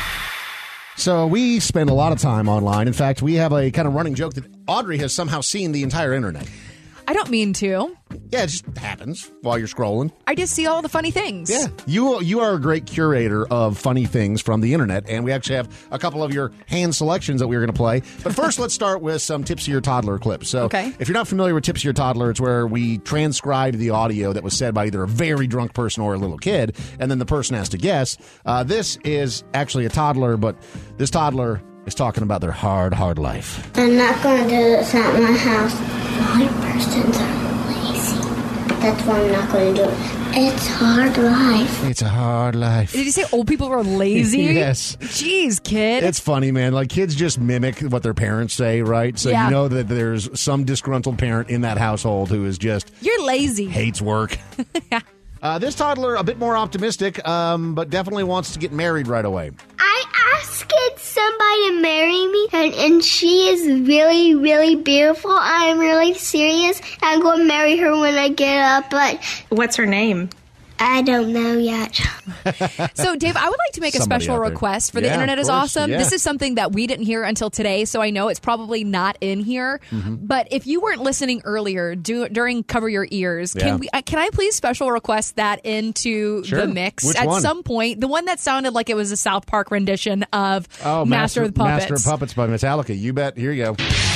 So we spend a lot of time online. In fact, we have a kind of running joke that Audrey has somehow seen the entire internet. I don't mean to. Yeah, it just happens while you're scrolling. I just see all the funny things. Yeah, you you are a great curator of funny things from the internet, and we actually have a couple of your hand selections that we're going to play. But first, let's start with some Tips of Your Toddler clips. So, Okay. if you're not familiar with Tips of Your Toddler, it's where we transcribe the audio that was said by either a very drunk person or a little kid, and then the person has to guess. Uh, this is actually a toddler, but this toddler is talking about their hard, hard life. I'm not going to do this at my house. White persons are lazy. That's why I'm not going to do it. It's hard life. It's a hard life. Did you say old people are lazy? Yes. Jeez, kid. It's funny, man. Like, kids just mimic what their parents say, right? So Yeah. you know that there's some disgruntled parent in that household who is just You're lazy. hates work. uh, this toddler, a bit more optimistic, um, but definitely wants to get married right away. I asked somebody to marry me, and, and she is really, really beautiful. I'm really serious. I'm going to marry her when I get up, but... What's her name? I don't know yet. So, Dave, I would like to make a Somebody special out there. request for Yeah, the Internet of is course, Awesome. yeah. This is something that we didn't hear until today, so I know it's probably not in here. Mm-hmm. But if you weren't listening earlier do, during Cover Your Ears, Yeah. can we? uh, Can I please special request that into Sure. the mix Which at one? some point? The one that sounded like it was a South Park rendition of Oh, Master, of the Puppets. Master of Puppets by Metallica. You bet. Here you go.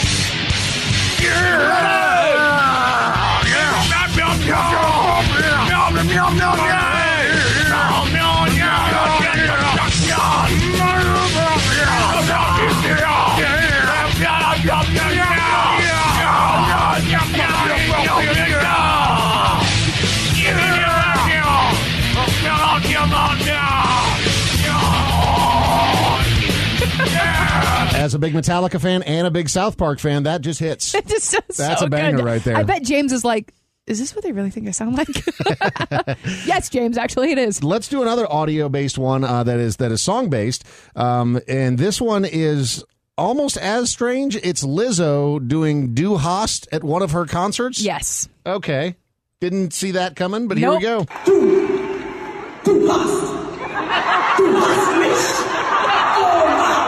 As a big Metallica fan and a big South Park fan, that just hits. It just sounds That's so a banger good. right there. I bet James is like, is this what they really think I sound like? Yes, James, actually it is. Let's do another audio-based one uh, that is that is song-based, um, and this one is almost as strange. It's Lizzo doing Du Hast at one of her concerts. Yes. Okay. Didn't see that coming, but Nope. here we go. Du hast. Du hast mich. Oh Mann.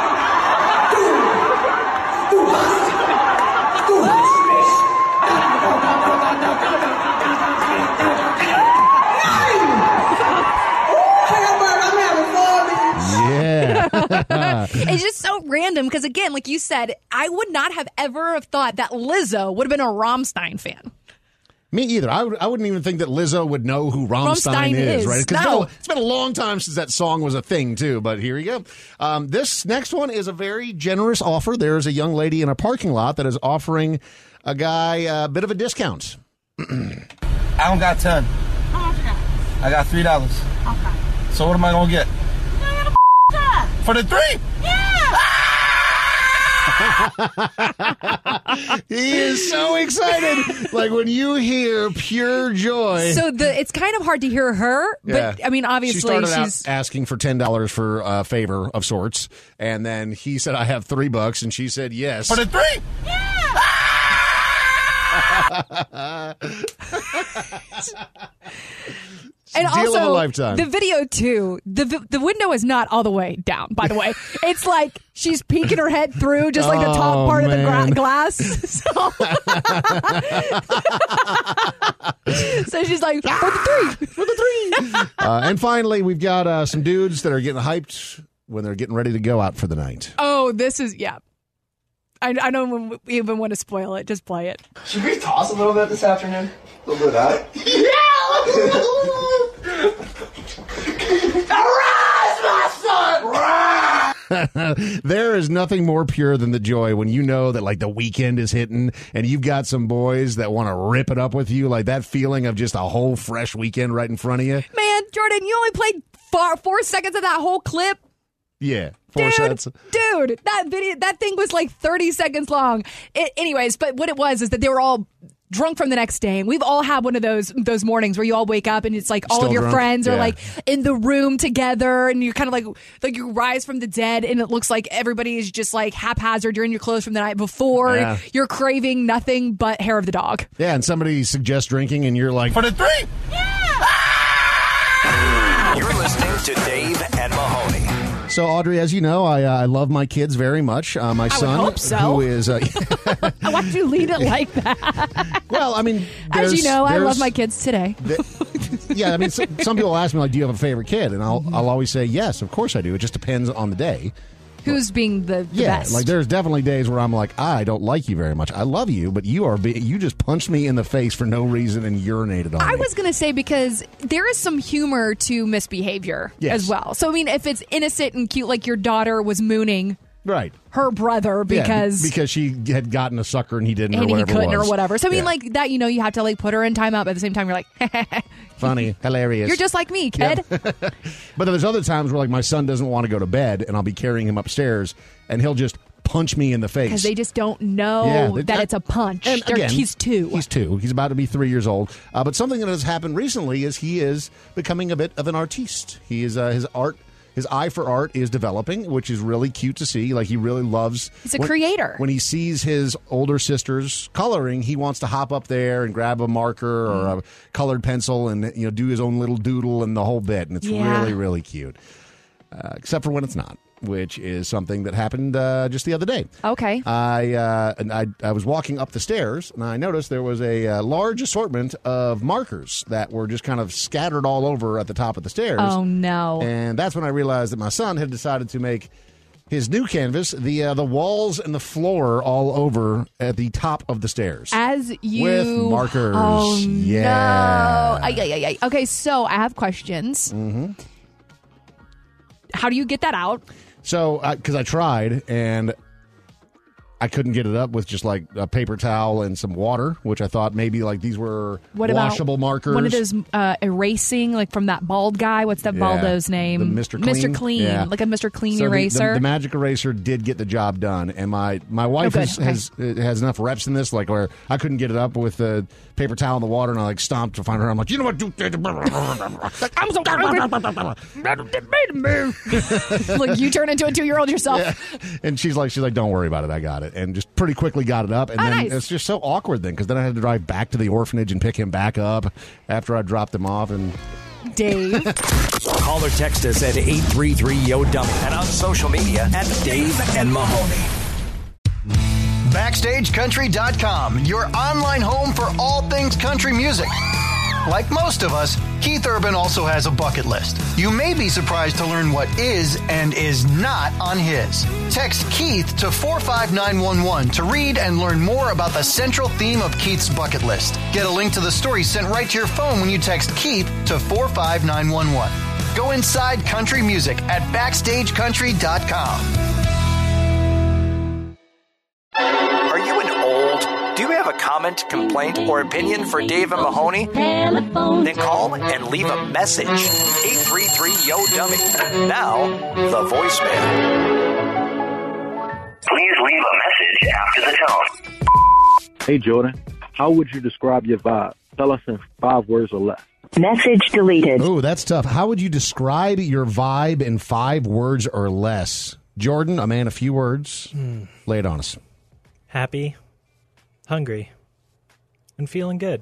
Du, du hast. Du hast mich. Yeah. It's just so random because, again, like you said, I would not have ever have thought that Lizzo would have been a Rammstein fan. Me either. I, would, I wouldn't even think that Lizzo would know who Rammstein, Rammstein is, is. right? Because No. it's been a long time since that song was a thing, too. But here you go. Um, this next one is a very generous offer. There is a young lady in a parking lot that is offering a guy a bit of a discount. I don't got ten. How much you got? I got three dollars. Okay. So what am I gonna get? For the three? He is so excited. Like when you hear pure joy. So the it's kind of hard to hear her, but Yeah. I mean, obviously she started she's out asking for ten dollars for a favor of sorts, and then he said, "I have three bucks," and she said, "Yes." For the three? and Deal also of a lifetime. the video too. The the window is not all the way down. By the way, it's like she's peeking her head through, just like the top Oh, part of the man. gra- glass. So, so she's like, for the three, for the three. Uh, and finally, we've got uh, some dudes that are getting hyped when they're getting ready to go out for the night. Oh, this is yeah. I, I don't even want to spoil it. Just play it. Should we toss a little bit this afternoon? A little bit of that? Arise, my son! There is nothing more pure than the joy when you know that like the weekend is hitting and you've got some boys that want to rip it up with you, like that feeling of just a whole fresh weekend right in front of you. Man, Jordan, you only played four, four seconds of that whole clip. Yeah, four Dude, sets. dude, that video, that thing was like thirty seconds long. It, anyways, but what it was is that they were all drunk from the next day. And we've all had one of those those mornings where you all wake up and it's like all Still of your drunk? friends are Yeah. like in the room together, and you're kind of like like you rise from the dead, and it looks like everybody is just like haphazard. You're in your clothes from the night before. Yeah. You're craving nothing but hair of the dog. Yeah, and somebody suggests drinking and you're like, For the three? You're listening to Dave and Mahoney. So, Audrey, as you know, I, uh, I love my kids very much. Uh, my I would son, hope so. who is, uh, Why'd you lead it like that? well, I mean, As you there's- know, I there's- love my kids today. yeah, I mean, some, some people ask me like, "Do you have a favorite kid?" And I'll I'll always say, "Yes, of course I do." It just depends on the day. Who's being the, the Yeah, best? like there's definitely days where I'm like, I don't like you very much. I love you, but you are be- you just punched me in the face for no reason and urinated on I me. was going to say, because there is some humor to misbehavior Yes. as well. So, I mean, if it's innocent and cute, like your daughter was mooning right her brother Yeah, because be- because she had gotten a sucker and he didn't, and or he whatever couldn't it was. or whatever. So, I mean, Yeah. like that, you know, you have to like put her in timeout, but at the same time, you're like, Funny, hilarious. you're just like me, kid. But then there's other times where like my son doesn't want to go to bed and I'll be carrying him upstairs and he'll just punch me in the face. Because they just don't know Yeah, they- that it's a punch. And They're- again, he's two. He's two. He's about to be three years old. Uh, but something that has happened recently is he is becoming a bit of an artiste. He is uh, his art his eye for art is developing, which is really cute to see. Like, he really loves... He's a when, creator. When he sees his older sister's coloring, he wants to hop up there and grab a marker or a colored pencil and, you know, do his own little doodle and the whole bit. And it's Yeah. really, really cute. Uh, except for when it's not, which is something that happened uh, just the other day. Okay. I, uh, and I I was walking up the stairs, and I noticed there was a uh, large assortment of markers that were just kind of scattered all over at the top of the stairs. Oh, no. And that's when I realized that my son had decided to make his new canvas the uh, the walls and the floor all over at the top of the stairs. As you... With markers. Oh, Yeah. no. Ay, ay, ay, ay. Okay, so I have questions. Mm-hmm. How do you get that out? So, because I tried, and I couldn't get it up with just like a paper towel and some water, which I thought maybe like these were What washable about markers. one of those uh, erasing, like from that bald guy? What's that Yeah. baldo's name? The Mister Clean? Mister Clean. Yeah. Like a Mister Clean So the- eraser. The, the magic eraser did get the job done, and my my wife Oh, good. has, Okay. has uh, has enough reps in this, like where I couldn't get it up with the paper towel in the water, and I like stomped to find her. I'm like, you know what? I'm so Look, you turn into a two-year-old yourself. Yeah. And she's like, she's like, don't worry about it, I got it, and just pretty quickly got it up, and Oh, then nice. it's just so awkward then because then I had to drive back to the orphanage and pick him back up after I dropped him off, and Dave. Call or text us at eight three three yo dummy and on social media at Dave and Mahoney. Backstage Country dot com, your online home for all things country music. Like most of us, Keith Urban also has a bucket list. You may be surprised to learn what is and is not on his. Text Keith to four five nine one one to read and learn more about the central theme of Keith's bucket list. Get a link to the story sent right to your phone when you text Keith to four five nine one one. Go inside country music at Backstage Country dot com. Are you an old? Do you have a comment, complaint, or opinion for Dave and Mahoney? Then call and leave a message. eight three three yo dummy. Now, the voicemail. Please leave a message after the tone. Hey, Jordan, how would you describe your vibe? Tell us in five words or less. Message deleted. Ooh, that's tough. How would you describe your vibe in five words or less? Jordan, a man of few words. Hmm. Lay it on us. Happy, hungry, and feeling good.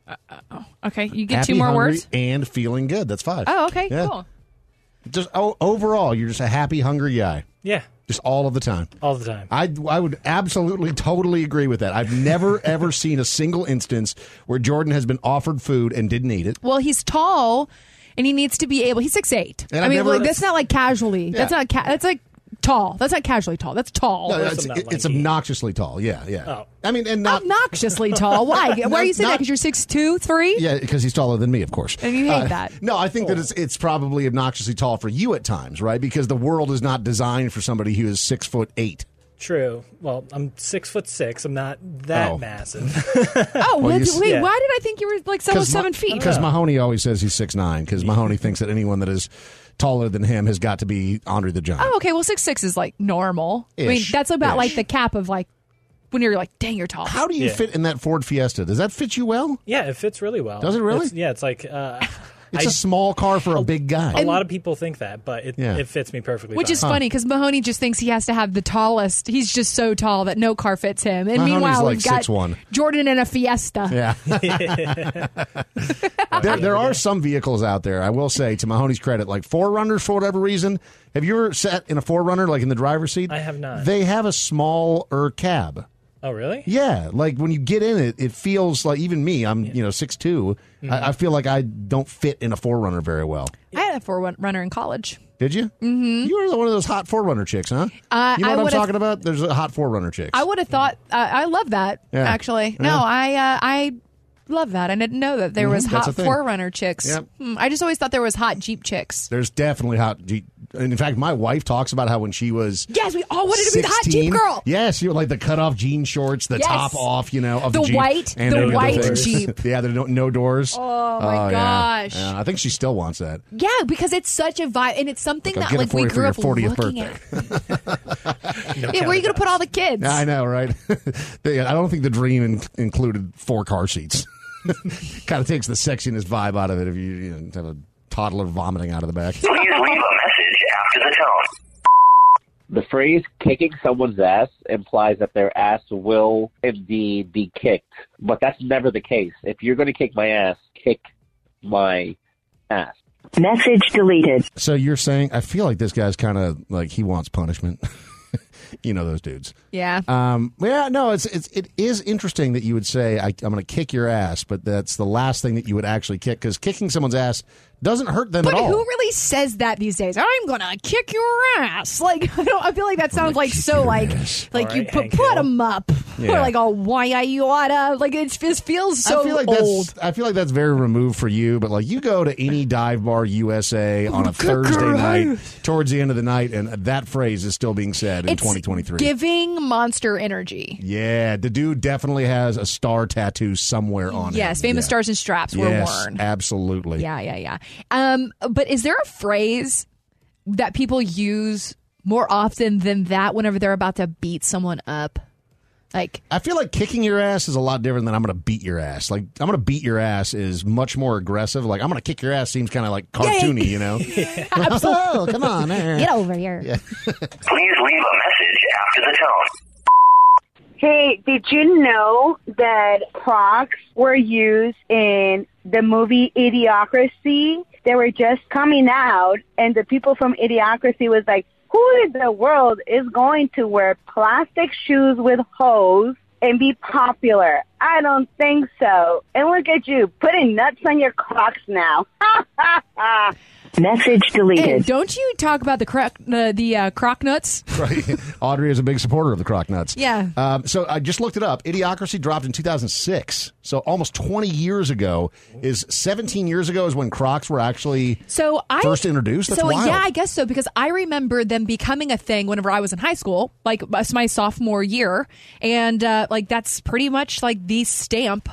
Okay, you get Happy, two more hungry, words. and feeling good. That's five. Oh, okay, Yeah. cool. Just oh, overall, you're just a happy, hungry guy. Yeah. Just all of the time. All the time. I, I would absolutely, totally agree with that. I've never, ever seen a single instance where Jordan has been offered food and didn't eat it. Well, he's tall, and he needs to be able. He's six eight. And I I've mean, never- like that's not like casually. That's Yeah. not. Ca- that's like tall. That's not casually tall. That's tall. No, it's, it's obnoxiously tall. Yeah, yeah. Oh. I mean, and not obnoxiously tall. Why? Why are you saying that? Not- Because you're six two, three. Yeah, because he's taller than me, of course. And you hate Uh, that. No, I think that it's it's probably obnoxiously tall for you at times, right? Because the world is not designed for somebody who is six foot eight. True. Well, I'm six foot six. I'm not that Oh. massive. Oh, Well, wait, you s- wait Yeah. why did I think you were like almost seven feet? Because Mahoney always says he's six nine. Because Mahoney thinks that anyone that is taller than him has got to be Andre the Giant. Oh, okay. Well, six six is like normal. I mean, Ish. that's about Ish. like the cap of like when you're like, dang, you're tall. How do you Yeah. fit in that Ford Fiesta? Does that fit you well? Yeah, it fits really well. Does it really? It's- yeah, it's like uh, It's a a small car for a big guy. A lot of people think that, but it, Yeah. it fits me perfectly. Which fine. is funny because Mahoney just thinks he has to have the tallest. He's just so tall that no car fits him. And Mahoney's meanwhile, like we've got six one. Jordan in a Fiesta. Yeah. there, there are some vehicles out there, I will say, to Mahoney's credit, like four runners for whatever reason. Have you ever sat in a four runner, like in the driver's seat? I have not. They have a smaller cab. Oh, really? Yeah, like when you get in it, it feels like even me. I'm you know six two. Mhm. I, I feel like I don't fit in a four runner very well. I had a four runner in college. Did you? Mm-hmm. You were one of those hot four runner chicks, huh? Uh, you know I what I'm would've- talking about? There's a hot four runner chicks. I would have thought. Uh, I love that. Yeah. Actually, no, Yeah. I uh, I love that. I didn't know that there Mhm, was that's a hot thing. Forerunner chicks. Yep. Hmm, I just always thought there was hot Jeep chicks. There's definitely hot. Jeep. And in fact, my wife talks about how when she was Yes, we all wanted to be the hot Jeep sixteen, girl. Yes, you like the cut off jean shorts, the Yes. top off, you know, of the, The Jeep, white- and the every other white thing. Jeep. Yeah, there no, no doors. Oh, my yeah. gosh. Yeah, I think she still wants that. Yeah, because it's such a vibe, and it's something I'll that get it like for we you for grew your up fortieth looking birthday. at. Yeah, where are you going to put all the kids? Yeah, I know, right? They- I don't think the dream in- included four car seats. Kind of takes the sexiness vibe out of it if you, you know, have a toddler vomiting out of the back. Please leave a message after the tone. The phrase kicking someone's ass implies that their ass will indeed be kicked, but that's never the case. If you're going to kick my ass, kick my ass. Message deleted. So you're saying, I feel like this guy's kind of like he wants punishment. You know those dudes. Yeah. Um, yeah, no, it's, it's, it is interesting that you would say, I, I'm going to kick your ass, but that's the last thing that you would actually kick, because kicking someone's ass doesn't hurt them But at all. who really says that these days? I'm gonna kick your ass. Like I don't. I feel like that sounds like so like like you put put them up Yeah. or like a why you oughta. Like it just feels so I feel like old. that's I feel like that's very removed for you, but like you go to any dive bar U S A on a Thursday night towards the end of the night, and that phrase is still being said in It's twenty twenty-three. Giving Monster energy. Yeah, the dude definitely has a star tattoo somewhere on him. Yes, famous Yeah. stars and straps were Yes, worn. absolutely. Yeah, yeah, yeah. Um, but is there a phrase that people use more often than that whenever they're about to beat someone up? Like, I feel like kicking your ass is a lot different than I'm going to beat your ass. Like, I'm going to beat your ass is much more aggressive. Like, I'm going to kick your ass seems kind of like cartoony, you know? Oh, come on. Get over here. Yeah. Please leave a message after the tone. Hey, did you know that Crocs were used in the movie Idiocracy? They were just coming out, and the people from Idiocracy was like, who in the world is going to wear plastic shoes with holes and be popular? I don't think so. And look at you, putting nuts on your Crocs now. Message deleted. Hey, don't you talk about the croc, uh, the uh, croc nuts? Right. Audrey is a big supporter of the Croc Nuts. Yeah. Um, so I just looked it up. Idiocracy dropped in two thousand six. So almost twenty years ago. Is seventeen years ago is when Crocs were actually So I first introduced? That's so wild. yeah, I guess so, because I remember them becoming a thing whenever I was in high school, like that's my sophomore year, and uh, like that's pretty much like the stamp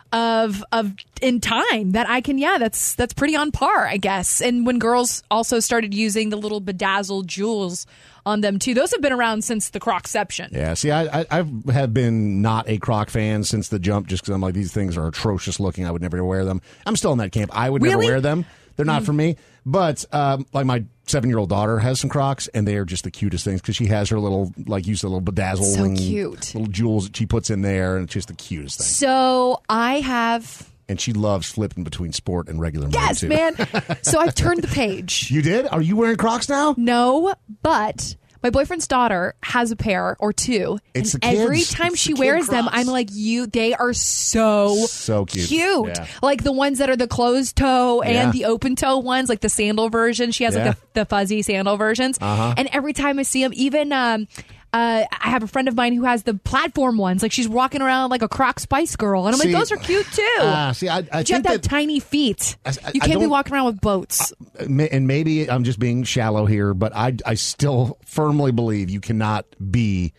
of of in time that I can yeah that's that's pretty on par, I guess. And when girls also started using the little bedazzled jewels on them too, those have been around since the Crocception. Yeah, see, I, I I've have been not a Croc fan since the jump, just because I'm like, these things are atrocious looking. I would never wear them. I'm still in that camp. I would never Really? wear them. They're not Mm. for me. But um, like my seven-year-old daughter has some Crocs, and they are just the cutest things because she has her little, like, use the little bedazzling So cute. little jewels that she puts in there, and it's just the cutest thing. So I have And she loves flipping between sport and regular mode, yes, too. man. So I've turned the page. You did? Are you wearing Crocs now? No, but my boyfriend's daughter has a pair or two. It's and the kids. every time It's she the kid wears them, Crocs. I'm like, you, they are so, So cute. cute. Yeah. Like the ones that are the closed toe and Yeah. the open toe ones, like the sandal version. She has Yeah. like the, the fuzzy sandal versions. Uh-huh. And every time I see them, even, um, uh, I have a friend of mine who has the platform ones. Like she's walking around like a Croc Spice Girl. And I'm See, like, those are cute too. Ah, see, I, I But you have think to have that tiny feet. I- you I can't be don't- walking around with boats. Ma- and maybe I'm just being shallow here, but I, I still firmly believe you cannot be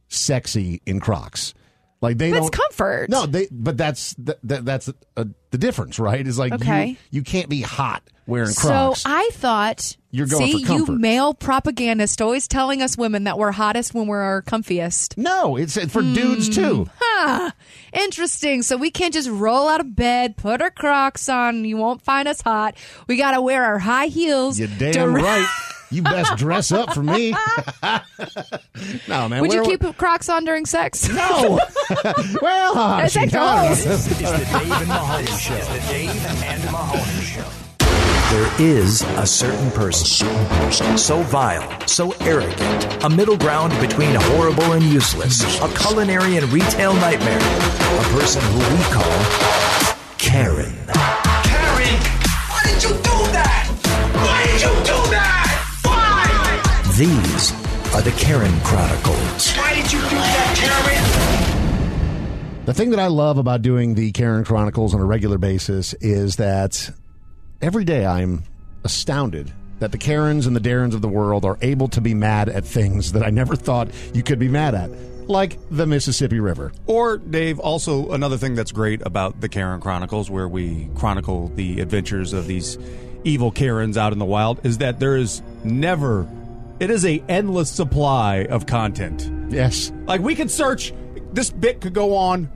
sexy in Crocs. Like they But it's don't comfort. No, they. But that's that, that, that's uh the difference, right? Is like Okay. you, you can't be hot wearing Crocs. So I thought, You're going see, for comfort. you male propagandist always telling us women that we're hottest when we're our comfiest. No, it's for dudes too. Huh. Interesting. So we can't just roll out of bed, put our Crocs on. You won't find us hot. We got to wear our high heels. You're damn to- right. You best dress up for me. No, man. Would you wear- keep Crocs on during sex? No. Well, uh, That's she- I like don't know. holes. This is the Dave and Mahoney Show. It's the Dave and Mahoney Show. There is a certain person, so vile, so arrogant, a middle ground between horrible and useless, a culinary and retail nightmare, a person who we call Karen. Karen, why did you do that? Why did you do that? Why? These are the Karen Chronicles. Why did you do that, Karen? The thing that I love about doing the Karen Chronicles on a regular basis is that every day I'm astounded that the Karens and the Darrens of the world are able to be mad at things that I never thought you could be mad at, like the Mississippi River. Or, Dave, also another thing that's great about the Karen Chronicles, where we chronicle the adventures of these evil Karens out in the wild, is that there is never, it is a endless supply of content. Yes. Like, we could search, this bit could go on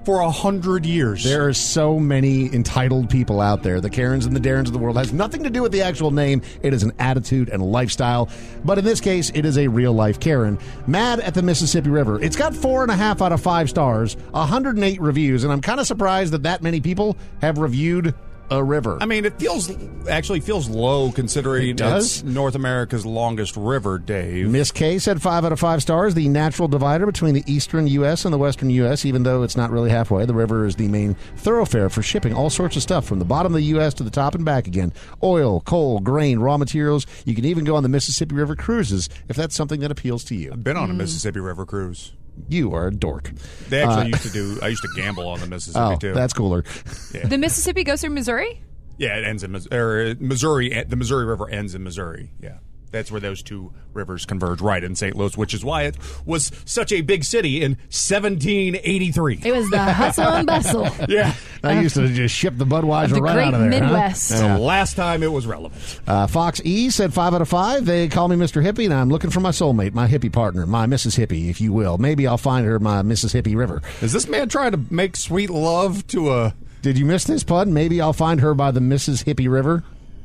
for a hundred years. There are so many entitled people out there. The Karens and the Darrens of the world has nothing to do with the actual name. It is an attitude and lifestyle. But in this case, it is a real-life Karen. Mad at the Mississippi River. It's got four and a half out of five stars, one hundred eight reviews, and I'm kind of surprised that that many people have reviewed a river. I mean, it feels actually feels low considering It does? it's North America's longest river, Dave. Miss K said five out of five stars. The natural divider between the eastern U S and the western U S, even though it's not really halfway. The river is the main thoroughfare for shipping all sorts of stuff from the bottom of the U S to the top and back again. Oil, coal, grain, raw materials. You can even go on the Mississippi River cruises if that's something that appeals to you. I've been on a Mississippi River cruise. You are a dork. They actually Uh, used to do. I used to gamble on the Mississippi Oh, too. that's cooler. Yeah. The Mississippi goes through Missouri? Yeah, it ends in Mis- or, Missouri. The Missouri River ends in Missouri. Yeah, that's where those two rivers converge, right in Saint Louis, which is why it was such a big city in seventeen eighty-three. It was the hustle and bustle. Yeah, I used to just ship the Budweiser The right great out of there. huh? Midwest. Yeah. The last time it was relevant. Uh, Fox E said five out of five. They call me Mister Hippie, and I'm looking for my soulmate, my hippie partner, my Missus Hippie, if you will. Maybe I'll find her my Mississippi River. Is this man trying to make sweet love to a? Did you miss this, Pud? Maybe I'll find her by the Missus Hippie River.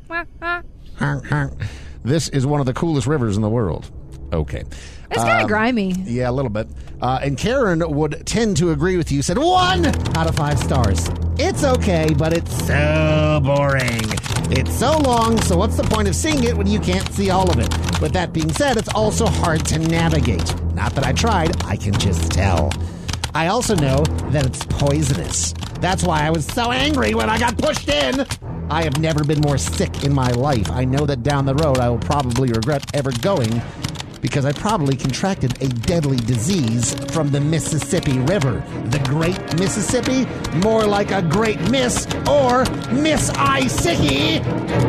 This is one of the coolest rivers in the world. Okay. It's kind of Um, grimy. Yeah, a little bit. Uh, and Karen would tend to agree with you. Said one out of five stars. It's okay, but it's so boring. It's so long, so what's the point of seeing it when you can't see all of it? With that being said, it's also hard to navigate. Not that I tried, I can just tell. I also know that it's poisonous. That's why I was so angry when I got pushed in. I have never been more sick in my life. I know that down the road I will probably regret ever going because I probably contracted a deadly disease from the Mississippi River. The Great Mississippi? More like a Great Miss or Miss I Sicky.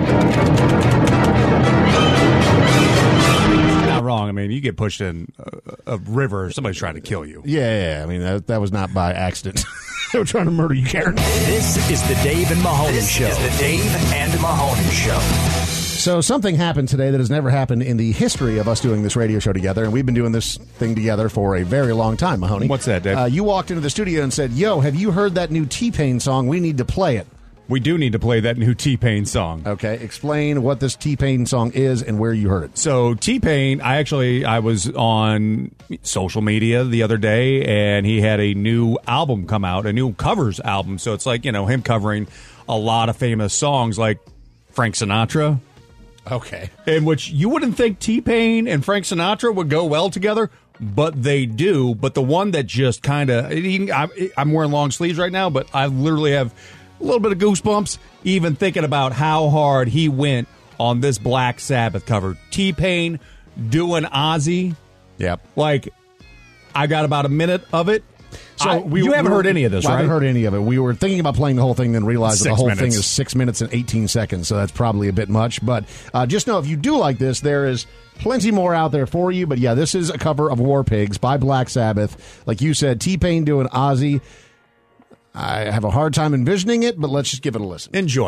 Not wrong. I mean, you get pushed in a, a river, somebody's trying to kill you. Yeah, yeah, I mean, that, that was not by accident. They were trying to murder you, Karen. This is the Dave and Mahoney This Show. is the Dave and Mahoney Show. So something happened today that has never happened in the history of us doing this radio show together, and we've been doing this thing together for a very long time, Mahoney. What's that, Dave? Uh, you walked into the studio and said, yo, have you heard that new T-Pain song? We need to play it. We do need to play that new T-Pain song. Okay, explain what this T-Pain song is and where you heard it. So T-Pain, I actually, I was on social media the other day, and he had a new album come out, a new covers album. So it's like, you know, him covering a lot of famous songs like Frank Sinatra. Okay. In which you wouldn't think T-Pain and Frank Sinatra would go well together, but they do. But the one that just kind of, I'm wearing long sleeves right now, but I literally have a little bit of goosebumps even thinking about how hard he went on this Black Sabbath cover. T-Pain doing Ozzy. Yep. Like, I got about a minute of it. So I, we, you haven't we were, heard any of this, well, right? I haven't heard any of it. We were thinking about playing the whole thing, then realized that the Six whole minutes. thing is six minutes and eighteen seconds, so that's probably a bit much. But uh, just know if you do like this, there is plenty more out there for you. But yeah, this is a cover of War Pigs by Black Sabbath. Like you said, T-Pain doing Ozzy. I have a hard time envisioning it, but let's just give it a listen. Enjoy.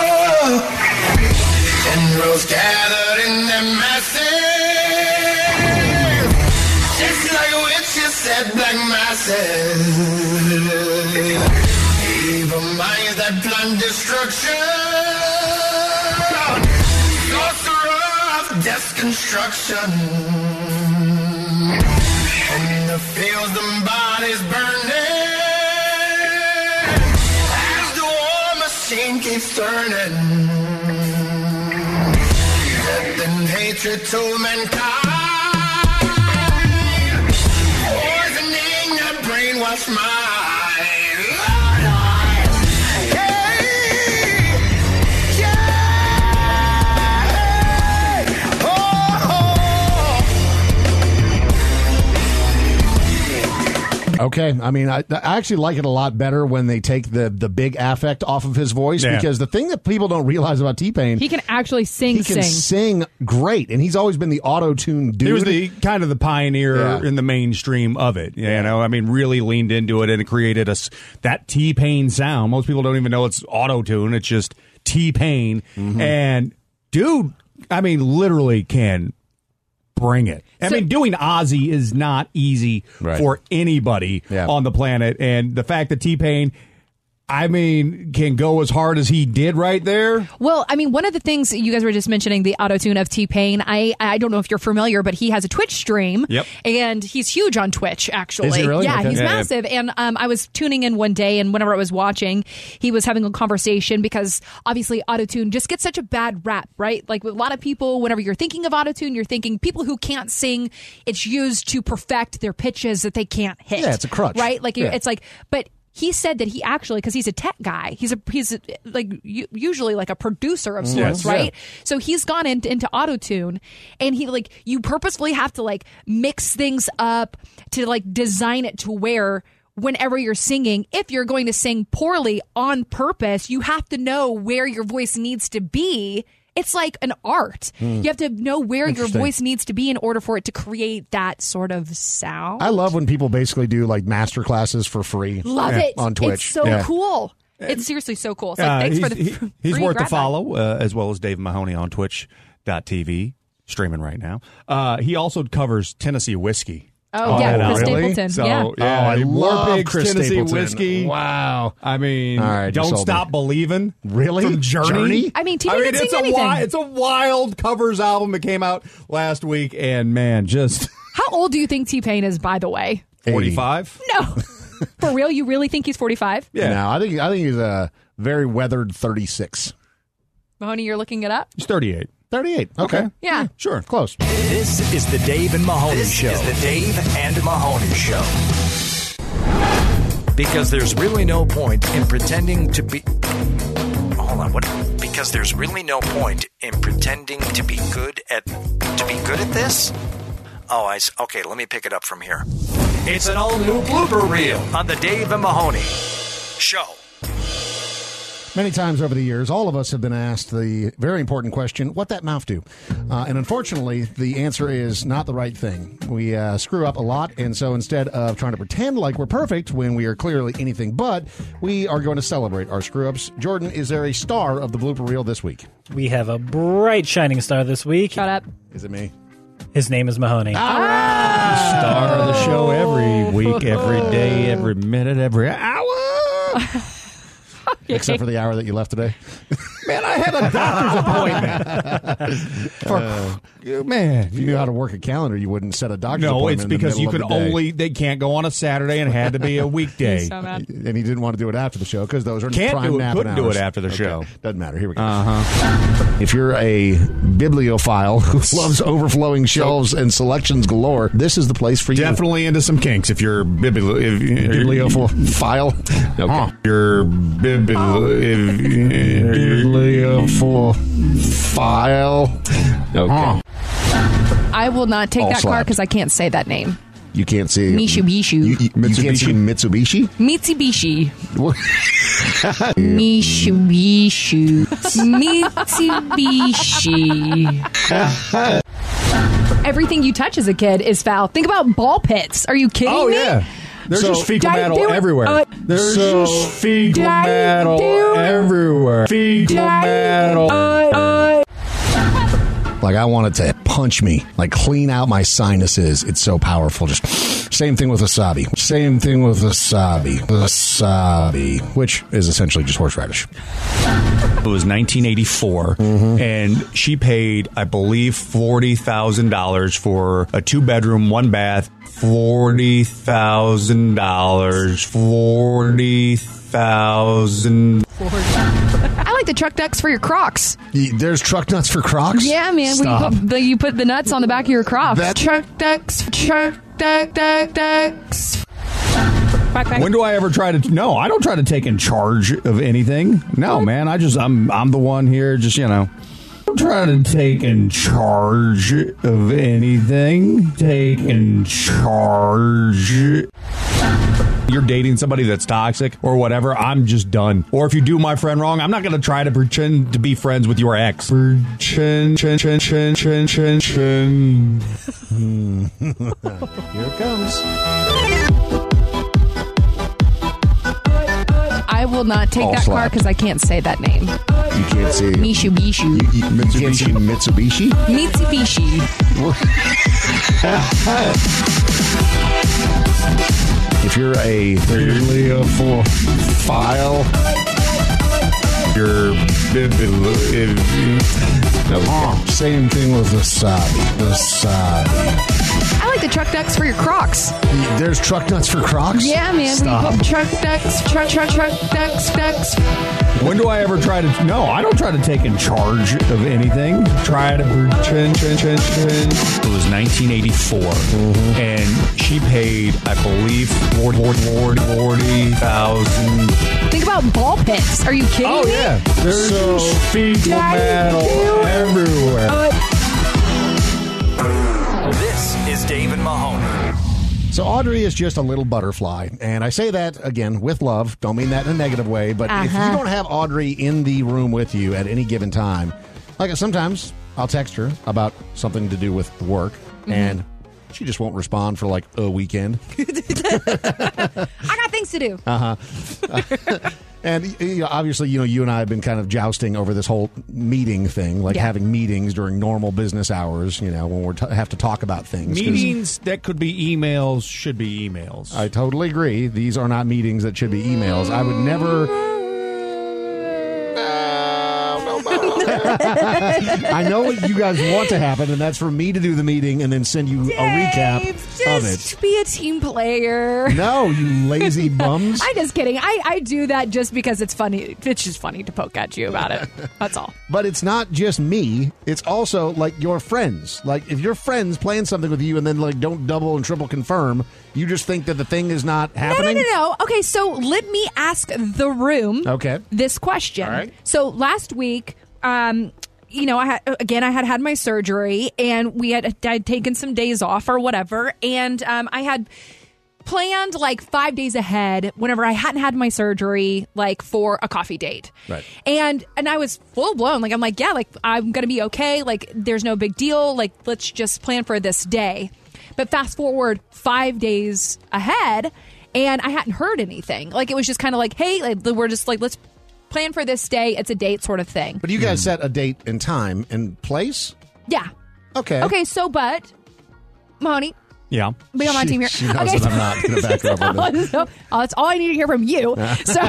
Oh, generals gathered in their masses, just like witches at black masses. Evil minds that plan destruction, sorcerer of death's construction. In the fields, the bodies burning. Machine keeps turning, death and hatred to mankind, poisoning the brainwashed mind. Hey, yeah, oh, Okay, I mean, I, I actually like it a lot better when they take the, the big affect off of his voice, Yeah. because the thing that people don't realize about T-Pain, He can actually sing, he can sing. sing great, and he's always been the auto-tune dude. He was the kind of the pioneer Yeah. in the mainstream of it. You know, I mean, really leaned into it and created us that T-Pain sound. Most people don't even know it's auto-tune. It's just T-Pain. Mm-hmm. And dude, I mean, literally can bring it. I So- mean, doing Ozzy is not easy Right. for anybody Yeah. on the planet. And the fact that T-Pain, I mean, can go as hard as he did right there. Well, I mean, one of the things that you guys were just mentioning, the auto-tune of T-Pain, I I don't know if you're familiar, but he has a Twitch stream. Yep. And he's huge on Twitch, actually. Is he really? Yeah, Okay. he's Yeah, yeah. massive. And um, I was tuning in one day, and whenever I was watching, he was having a conversation because obviously auto-tune just gets such a bad rap, right? Like with a lot of people, whenever you're thinking of auto-tune, you're thinking people who can't sing, it's used to perfect their pitches that they can't hit. Yeah, it's a crutch. Right? Like, Yeah. it's like, but he said that he actually, because he's a tech guy, he's a he's a, like u- usually like a producer of sorts, Yes. right? So he's gone in, into auto-tune, and he like you purposefully have to like mix things up to like design it to where whenever you're singing, if you're going to sing poorly on purpose, you have to know where your voice needs to be. It's like an art. You have to know where your Interesting. voice needs to be in order for it to create that sort of sound. I love when people basically do like master classes for free. Love Yeah, it on Twitch. It's so Yeah. cool. It's seriously so cool. It's like, Uh, thanks he's for the he- fr- he's free worth the grab bag. follow, uh, as well as Dave Mahoney on twitch dot t v, streaming right now. Uh, he also covers Tennessee whiskey. Oh, yeah, Oh, Chris really? Stapleton. So, yeah. yeah, Oh, I War love Pigs, Chris Tennessee Stapleton. whiskey. Wow. I mean, All right, you don't sold stop me. believing. Really? From Journey. Journey? I mean, T J I mean, didn't it's sing a anything. wi- it's a wild covers album that came out last week, and man, just How old do you think T-Pain is, by the way? forty-five. No. For real? You really think he's forty-five? Yeah, No, I think I think he's a very weathered thirty-six. Mahoney, you're looking it up? he's thirty-eight. thirty-eight. Okay. Yeah. Sure. Close. This is the Dave and Mahoney This Show. is the Dave and Mahoney Show. Because there's really no point in pretending to be. Hold on. What? Because there's really no point in pretending to be good at to be good at this. Oh, I s- okay. Let me pick it up from here. It's an all-new blooper reel on the Dave and Mahoney Show. Many times over the years, all of us have been asked the very important question, what that mouth do? Uh, and unfortunately, the answer is not the right thing. We uh, screw up a lot, and so instead of trying to pretend like we're perfect when we are clearly anything but, we are going to celebrate our screw-ups. Jordan, is there a star of the blooper reel this week? We have a bright shining star this week. Shut up. Is it me? His name is Mahoney. Star of the show every week, every day, every minute, every hour. Except for the hour that you left today. Man, I had a doctor's appointment. For, man, If you knew how to work a calendar, you wouldn't set a doctor's no, appointment it's in the because you middle could of the day. only they can't go on a Saturday and it had to be a weekday. So mad. And he didn't want to do it after the show because those are Can't prime do it, napping couldn't do hours. it after the Okay. show. Doesn't matter. Here we go. Uh huh. If you're a bibliophile who loves overflowing shelves and selections galore, this is the place for you. Definitely into some kinks if you're bibli- if, if, Bibliophile. Okay. Huh. You're bibli- Bibliophile. Okay. I will not take All that car slapped. because I can't say that name. You can't see Mitsubishi. You, you, you can't see Mitsubishi. Mitsubishi. Mitsubishi. Mitsubishi. Everything you touch as a kid is foul. Think about ball pits. Are you kidding Oh me? yeah. There's So- just fecal Did I matter do it? everywhere. Uh, There's so- just fecal Did I matter do it? everywhere. Fecal matter. Uh, uh, Like I want it to punch me, like clean out my sinuses. It's so powerful. Just same thing with wasabi. Same thing with wasabi. Wasabi, which is essentially just horseradish. It was nineteen eighty-four, and she paid, I believe, forty thousand dollars for a two-bedroom, one-bath. Forty thousand dollars. Forty thousand. I like the truck nuts for your Crocs. Y- There's truck nuts for Crocs? Yeah, man. When Stop. you, put the, you put the nuts on the back of your Crocs. That- truck nuts. Truck duck duck ducks. Quack, quack. When do I ever try to? No, I don't try to take in charge of anything. No, man. I just I'm I'm the one here. Just you know. I'm trying to take in charge of anything. Take in charge. You're dating somebody that's toxic or whatever, I'm just done. Or if you do my friend wrong, I'm not going to try to pretend to be friends with your ex. Pretend, chin, chin, chin, chin, chin, chin. Here it comes. I I will not take All that car slapped. because I can't say that name. You can't say Mitsubishi. You, you, you can't say Mitsubishi. Mitsubishi. If you're a bibliophile, you're oh, same thing with the Sabi. The Sabi. I like the truck nuts for your Crocs. There's truck nuts for Crocs? Yeah, man. Stop. We put truck nuts, truck, truck, truck nuts, nuts. When do I ever try to? No, I don't try to take in charge of anything. Try to pretend. It was nineteen eighty-four, Mm-hmm. and she paid, I believe, forty thousand. Think about ball pits. Are you kidding Oh me? yeah, there's So- fecal metal everywhere. Uh, This is Dave and Mahoney. So Audrey is just a little butterfly, and I say that, again, with love. Don't mean that in a negative way, but if you Uh-huh. don't have Audrey in the room with you at any given time, like sometimes I'll text her about something to do with work, Mm-hmm. and she just won't respond for like a weekend. I got things to do. Uh-huh. And you know, obviously, you know, you and I have been kind of jousting over this whole meeting thing, like Yeah. having meetings during normal business hours, you know, when we t- have to talk about things. 'cause Meetings that could be emails should be emails. I totally agree. These are not meetings that should be emails. I would never... I know what you guys want to happen, and that's for me to do the meeting and then send you a recap Dave, of just it. be a team player. No, you lazy bums. I'm just kidding. I, I do that just because it's funny. It's just funny to poke at you about it. That's all. But it's not just me. It's also like your friends. Like if your friends plan something with you and then like don't double and triple confirm, you just think that the thing is not happening. No, no, no, no. Okay, so let me ask the room Okay. this question. All right. So last week, um, you know, I had again, I had had my surgery, and we had I'd taken some days off or whatever, and um, I had planned like five days ahead whenever I hadn't had my surgery, like for a coffee date. Right. And and I was full blown. Like I'm like, yeah, like I'm gonna be okay. Like there's no big deal. Like let's just plan for this day. But fast forward five days ahead, and I hadn't heard anything. Like it was just kind of like, hey, like, we're just like, let's plan for this day. It's a date sort of thing. But you guys set a date and time and place? Yeah. Okay. Okay. So, but Mahoney, Yeah. be on my She- team here. she knows okay. that I'm not gonna back her up on this. so, oh, that's all I need to hear from you. So,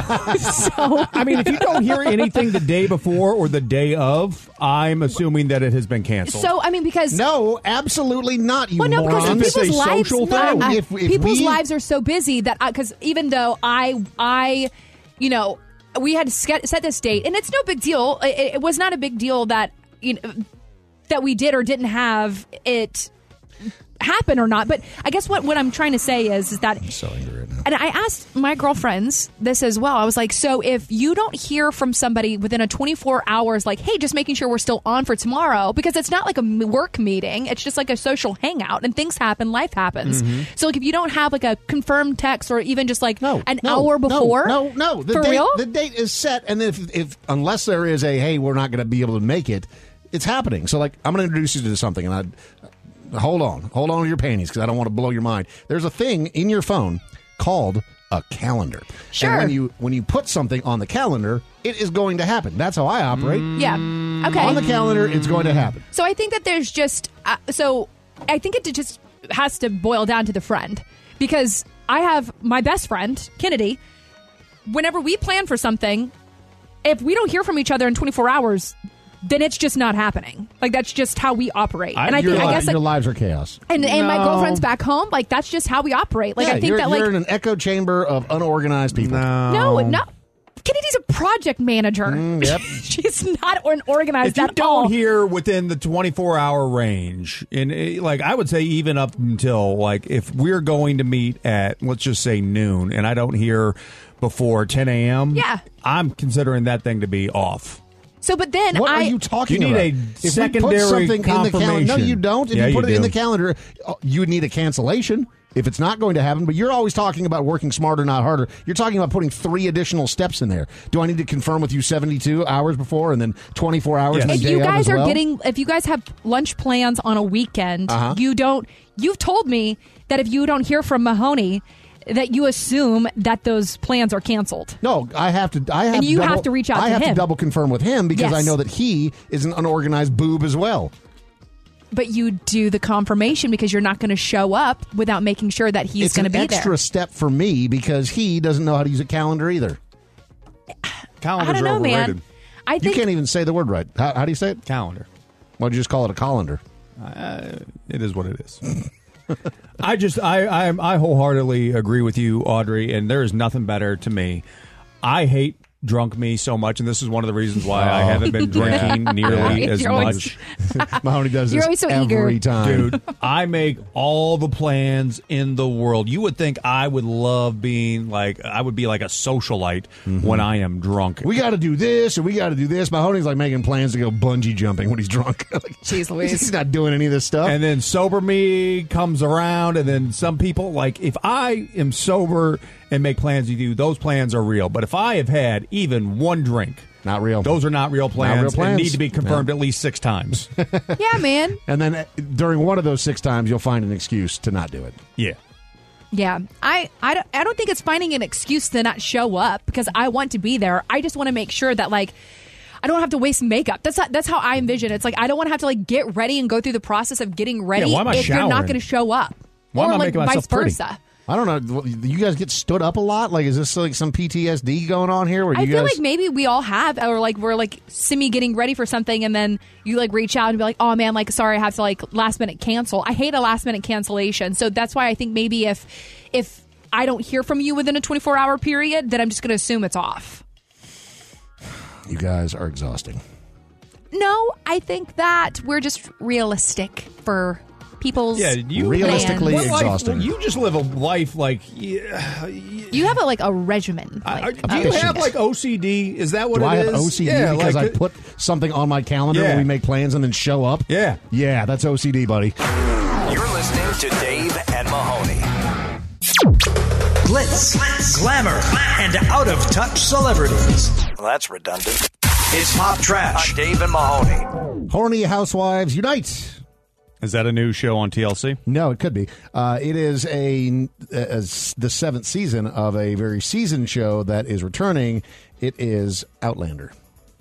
so I mean, if you don't hear anything the day before or the day of, I'm assuming that it has been canceled. So I mean, because No, absolutely not, you well, no, because morons. It's a people's lives, social no, thing. uh, If- if people's we- lives are so busy that because even though I, I, you know, we had to ske- set this date, and it's no big deal. It, it was not a big deal that you know that we did or didn't have it happen or not. But I guess what, what I'm trying to say is, is that I'm so angry right now. and I asked my girlfriends this as well. I was like, so if you don't hear from somebody within a twenty-four hours, like, hey, just making sure we're still on for tomorrow, because it's not like a m- work meeting. It's just like a social hangout, and things happen, life happens. Mm-hmm. So like if you don't have like a confirmed text or even just like No, an no, hour before. No, no, no. The For date, real? The date is set, and if, if unless there is a hey, we're not going to be able to make it, it's happening. So like, I'm going to introduce you to something, and I hold on, hold on to your panties because I don't want to blow your mind. There's a thing in your phone called a calendar. Sure. And when you when you put something on the calendar, it is going to happen. That's how I operate. Yeah. Okay. On the calendar, it's going to happen. So I think that there's just uh, so I think it just has to boil down to the friend, because I have my best friend Kennedy. Whenever we plan for something, if we don't hear from each other in twenty-four hours, then it's just not happening. Like that's just how we operate. And I your, think I li- guess like, your lives are chaos. and and my No. girlfriend's back home. Like that's just how we operate. Like Yeah, I think you're, that like you're in an echo chamber of unorganized people. no, no. Kennedy's a project manager. Mm, yep. She's not an organized if you at don't all. hear within the twenty-four hour range, and eh, like I would say even up until like if we're going to meet at let's just say noon, and I don't hear before ten a.m. Yeah. I'm considering that thing to be off. So, but then What I are you talking You need about? a If we secondary put something in the calendar, confirmation. no, you don't. If Yeah, you put you it in do. the calendar, uh, you would need a cancellation if it's not going to happen. But you're always talking about working smarter, not harder. You're talking about putting three additional steps in there. Do I need to confirm with you seventy-two hours before and then twenty-four hours? Yes. and the if day you of guys as are well? getting, if you guys have lunch plans on a weekend, Uh-huh. you don't. You've told me that if you don't hear from Mahoney, that you assume that those plans are canceled. No, I have to. I have And you double, have to reach out I to have him. to double confirm with him because Yes. I know that he is an unorganized boob as well. But you do the confirmation because you're not going to show up without making sure that he's It's going to an be extra there. step for me because he doesn't know how to use a calendar either. Calendars I don't know, are man. overrated. I You think can't even say the word right. How, how do you say it? Calendar. Why'd you just call it a colander? Uh, it is what it is. I just I, I I wholeheartedly agree with you, Audrey, and there is nothing better to me. I hate drunk me so much, and this is one of the reasons why I Oh. haven't been drinking Yeah. nearly Yeah. as You're always- much. Mahoney does You're this always so every eager. time. Dude, I make all the plans in the world. You would think I would love being like, I would be like a socialite when I am drunk. We got to do this, and we got to do this. Mahoney's like making plans to go bungee jumping when he's drunk. Like, Jeez Louise. he's not doing any of this stuff. And then sober me comes around, and then some people, like, if I am sober and make plans with you, those plans are real. But if I have had even one drink, not real. Those are not real plans, real plans. and need to be confirmed Yeah. at least six times. Yeah, man. And then uh, during one of those six times, you'll find an excuse to not do it. Yeah. Yeah, I, I, don't, I don't think it's finding an excuse to not show up because I want to be there. I just want to make sure that, like, I don't have to waste makeup. That's not, that's how I envision it. It's like I don't want to have to, like, get ready and go through the process of getting ready Yeah, why am I if you're not showering? going to show up. Why or, am I like, making myself vice pretty? versa. I don't know. You guys get stood up a lot? Like, is this like some P T S D going on here? Where you I feel guys... like maybe we all have, or like we're like semi getting ready for something, and then you like reach out and be like, "Oh man, like sorry, I have to like last minute cancel." I hate a last minute cancellation, so that's why I think maybe if if I don't hear from you within a twenty-four hour period, then I'm just going to assume it's off. You guys are exhausting. No, I think that we're just realistic for people's Yeah, you Realistically what life- exhausting. you just live a life like. Yeah, You have a, like a regimen. Like, do you have like O C D? Is that what Do it I have is? O C D Yeah, because like, I put something on my calendar Yeah. when we make plans and then show up? Yeah. Yeah, that's O C D, buddy. You're listening to Dave and Mahoney. Glitz, glamour, and out-of-touch celebrities. Well, that's redundant. It's Pop Trash. On Dave and Mahoney. Horny Housewives Unite. Is that a new show on T L C? No, it could be. Uh, it is a, a, a the seventh season of a very seasoned show that is returning. It is Outlander.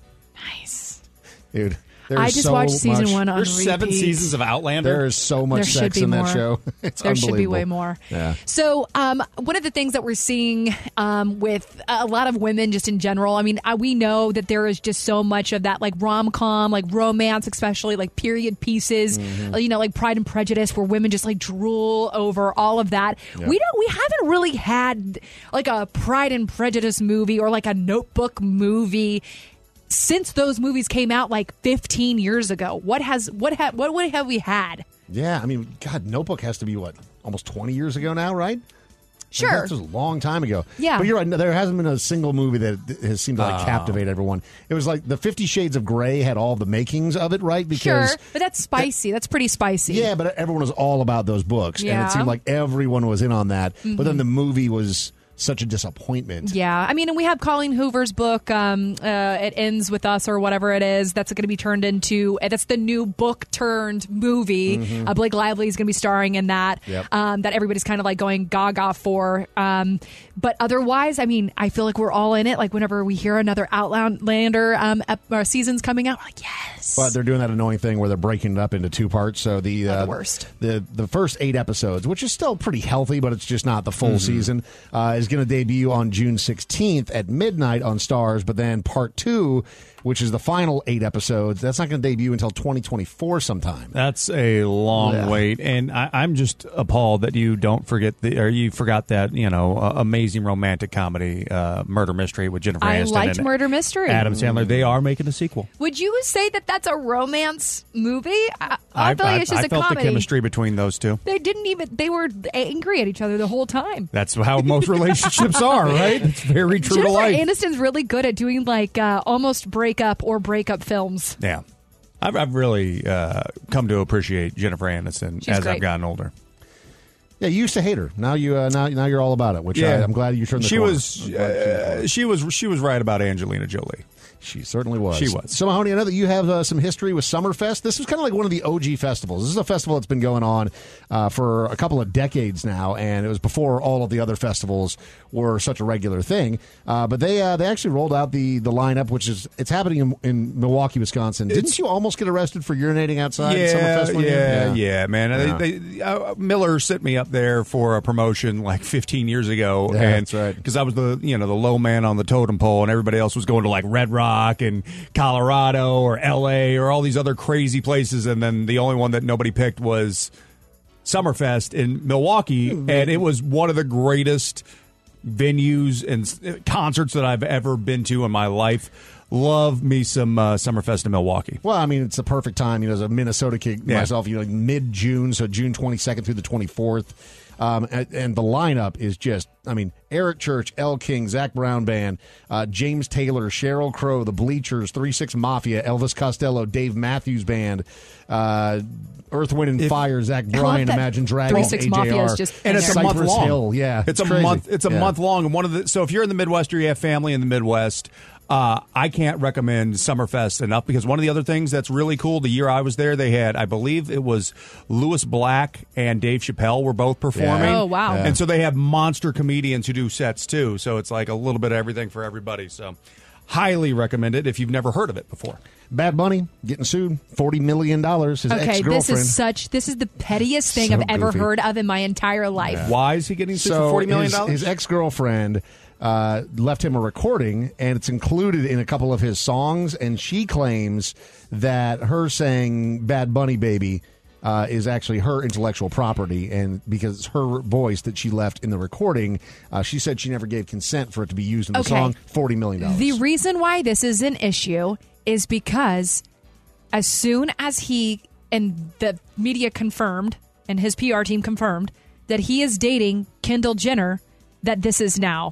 Nice. Dude, I there's just so watched season much- one on There's seven repeat. seasons of Outlander. There is so much There should sex be in that more. show. It's There should be unbelievable. way more. Yeah. So, um, one of the things that we're seeing um, with a lot of women, just in general, I mean, uh, we know that there is just so much of that, like rom com, like romance, especially like period pieces, Mm-hmm. uh, you know, like Pride and Prejudice, where women just like drool over all of that. Yeah. We don't, we haven't really had like a Pride and Prejudice movie or like a Notebook movie since those movies came out like fifteen years ago. What has what ha- what what have we had? Yeah, I mean, God, Notebook has to be, what, almost twenty years ago now, right? Sure. That was a long time ago. Yeah. But you're right. no, There hasn't been a single movie that has seemed to like Oh. captivate everyone. It was like the Fifty Shades of Grey had all the makings of it, right? Sure, but that's spicy. That's pretty spicy. Yeah, but everyone was all about those books. And Yeah. it seemed like everyone was in on that. But Mhm. then the movie was such a disappointment. Yeah, I mean, and we have Colleen Hoover's book. Um, uh, it ends with us, or whatever it is. That's going to be turned into. That's the new book turned movie. Mhm. Uh, Blake Lively is going to be starring in that. Yep. Um, that everybody's kind of like going gaga for. Um, but otherwise, I mean, I feel like we're all in it. Like whenever we hear another Outlander um, ep- or seasons coming out, we're like yes. But they're doing that annoying thing where they're breaking it up into two parts. So the uh, the worst. The the first eight episodes, which is still pretty healthy, but it's just not the full Mhm. season, uh, is going to debut on June sixteenth at midnight on Starz. But then part two, which is the final eight episodes, that's not going to debut until twenty twenty-four sometime. That's a long Yeah. wait, and I, I'm just appalled that you don't forget the, or you forgot that you know uh, amazing romantic comedy, uh, Murder Mystery with Jennifer I Aniston liked and Murder Mystery. Adam Sandler. They are making a sequel. Would you say that that's a romance movie? I, I, I, feel like it's just I a felt comedy. the chemistry between those two. They didn't even. They were angry at each other the whole time. That's how most relationships are, right? It's very true Jennifer to life. Aniston's really good at doing like uh, almost breakup or breakup films. Yeah, I've, I've really uh, come to appreciate Jennifer Aniston She's as great. I've gotten older. Yeah, you used to hate her. Now you uh, now now you're all about it. Which I, I'm glad you turned. The She corner. was I'm glad you turned the corner. uh, she was she was right about Angelina Jolie. She certainly was. She was. So, Mahoney, I know that you have uh, some history with Summerfest. This was kind of like one of the O G festivals. This is a festival that's been going on uh, for a couple of decades now, and it was before all of the other festivals were such a regular thing. Uh, but they uh, they actually rolled out the, the lineup, which is it's happening in, in Milwaukee, Wisconsin. Didn't you almost get arrested for urinating outside yeah, Summerfest one yeah, year? Yeah, yeah, man. Yeah. They, they, uh, Miller sent me up there for a promotion like fifteen years ago, Yeah, and that's right. because I was the you know the low man on the totem pole, and everybody else was going to like Red Rock and Colorado or L A or all these other crazy places, and then the only one that nobody picked was Summerfest in Milwaukee, and it was one of the greatest venues and concerts that I've ever been to in my life. Love me some uh, Summerfest in Milwaukee. Well, I mean, it's the perfect time. You know, as a Minnesota kid Yeah. myself, you know, like mid-June, so June twenty-second through the twenty-fourth. Um, and, and the lineup is just, I mean, Eric Church, Elle King, Zach Brown Band, uh, James Taylor, Sheryl Crow, The Bleachers, three six Mafia, Elvis Costello, Dave Matthews Band, uh, Earth, Wind, and If- Fire, Zach I love Bryan, that Imagine Dragons, three six A J R. Mafia is just and in it's there. a month Cypress long. Hill, yeah, it's, it's a crazy. month. It's a Yeah. month long, and one of the so if you're in the Midwest or you have family in the Midwest, uh, I can't recommend Summerfest enough because one of the other things that's really cool. The year I was there, they had I believe it was Louis Black and Dave Chappelle were both performing. Yeah. Oh, wow. Yeah. And so they have monster comedians who do sets too. So it's like a little bit of everything for everybody. So highly recommend it if you've never heard of it before. Bad Bunny getting sued, forty million dollars. His Okay, ex-girlfriend. this is such. This is the pettiest thing So I've ever goofy. heard of in my entire life. Why is he getting sued So for forty million his, dollars? his ex-girlfriend uh, left him a recording, and it's included in a couple of his songs, and she claims that her saying Bad Bunny Baby uh, is actually her intellectual property, and because it's her voice that she left in the recording, uh, she said she never gave consent for it to be used in the Okay. song, forty million dollars. The reason why this is an issue is because as soon as he and the media confirmed and his P R team confirmed that he is dating Kendall Jenner, that this is now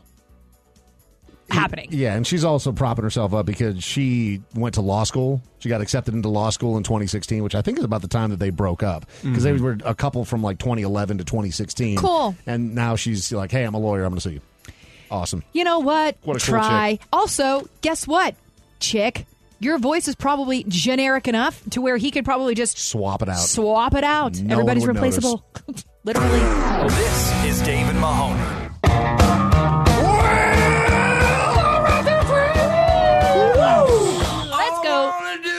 happening. Yeah, and she's also propping herself up because she went to law school. She got accepted into law school in twenty sixteen, which I think is about the time that they broke up because they were a couple from like twenty eleven to twenty sixteen. Cool. And now she's like, hey, I'm a lawyer. I'm going to sue you. Awesome. You know what? What a cool Try. chick. Also, guess what, chick? Your voice is probably generic enough to where he could probably just Swap it out. swap it out. No Everybody's one would replaceable. Literally. This is Dave and Mahoney. Let's go.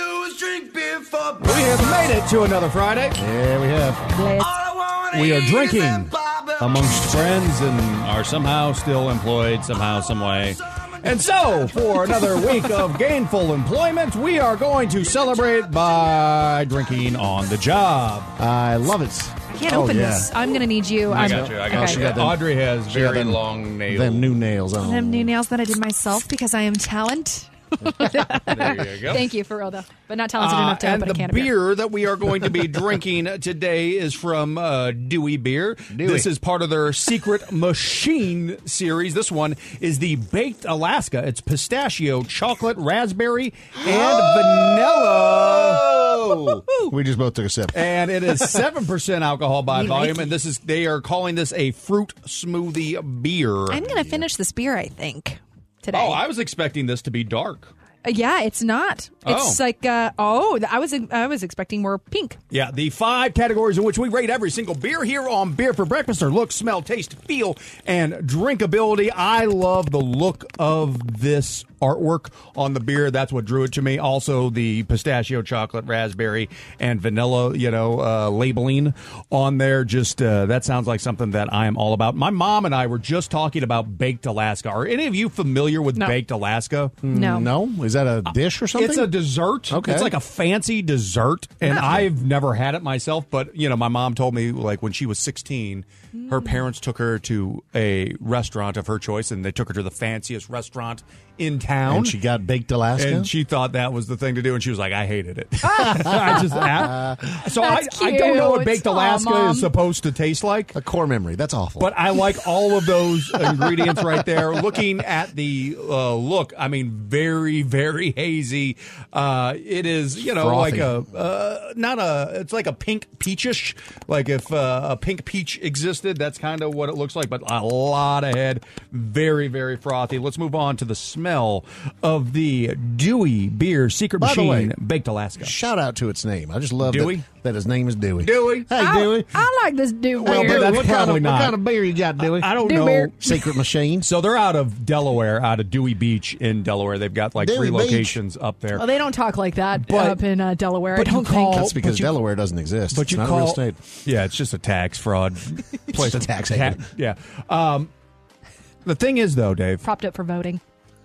We have made it to another Friday. Yeah, we have. We are drinking amongst friends and are somehow still employed somehow, some way. And so, for another week of gainful employment, we are going to celebrate by drinking on the job. I love it. I can't Oh, open yeah. this. I'm going to need you. I I'm- got you. I got okay. you. got them- Audrey has she got very them- long nails. Them new nails on. Them new nails that I did myself because I am talent. There you go. Thank you for real though, but not talented Uh, enough to and open a the can of beer, beer. that we are going to be drinking today is from uh, Dewey Beer. Dewey. This is part of their Secret Machine series. This one is the Baked Alaska. It's pistachio, chocolate, raspberry, and vanilla. We just both took a sip. And it is seven percent alcohol by You volume. like And this is they are calling this a fruit smoothie beer. I'm going to finish this beer, I think, today. Oh, I was expecting this to be dark. Uh, yeah, it's not. It's Oh. like uh, oh, I was I was expecting more pink. Yeah, the five categories in which we rate every single beer here on Beer for Breakfast are look, smell, taste, feel, and drinkability. I love the look of this artwork on the beer. That's what drew it to me. Also, the pistachio, chocolate, raspberry, and vanilla, you know, uh, labeling on there. Just uh, that sounds like something that I am all about. My mom and I were just talking about Baked Alaska. Are any of you familiar with No. Baked Alaska? No. No? Is that a dish or something? It's a dessert. Okay. It's like a fancy dessert. And I've never had it myself, but, you know, my mom told me, like, when she was sixteen, her parents took her to a restaurant of her choice, and they took her to the fanciest restaurant in town. And she got Baked Alaska? And she thought that was the thing to do, and she was like, I hated it. I just, I, so I, That's I don't know what cute. Baked Aw, Alaska Mom. is supposed to taste like. a core memory. That's awful. But I like all of those ingredients right there. Looking at the uh, look, I mean, very, very very hazy. Uh, it is, you know, Frothy. like a uh, not a. It's like a pink peachish. Like if uh, a pink peach existed, that's kind of what it looks like. But a lot of head, very very frothy. Let's move on to the smell of the Dewey Beer Secret By the Machine way, Baked Alaska. Shout out to its name. I just love Dewey? that, that his name is Dewey. Dewey. Hey, I, Dewey. I like this Dewey. Well, Hey, but Dewey, that's what kind, of, probably what not. kind of beer you got, Dewey? I don't Dewey know. Beer. Secret Machine. So they're out of Delaware, out of Dewey Beach in Delaware. They've got like Dewey three Beach. locations up there. Well, they don't talk like that But- up in uh, Delaware. I but you don't call- think. That's because but you- Delaware doesn't exist. But it's you not call a real state. Yeah, it's just a tax fraud place. a tax Ta- haven. Yeah. Um, the thing is, though, Dave, Propped up for voting.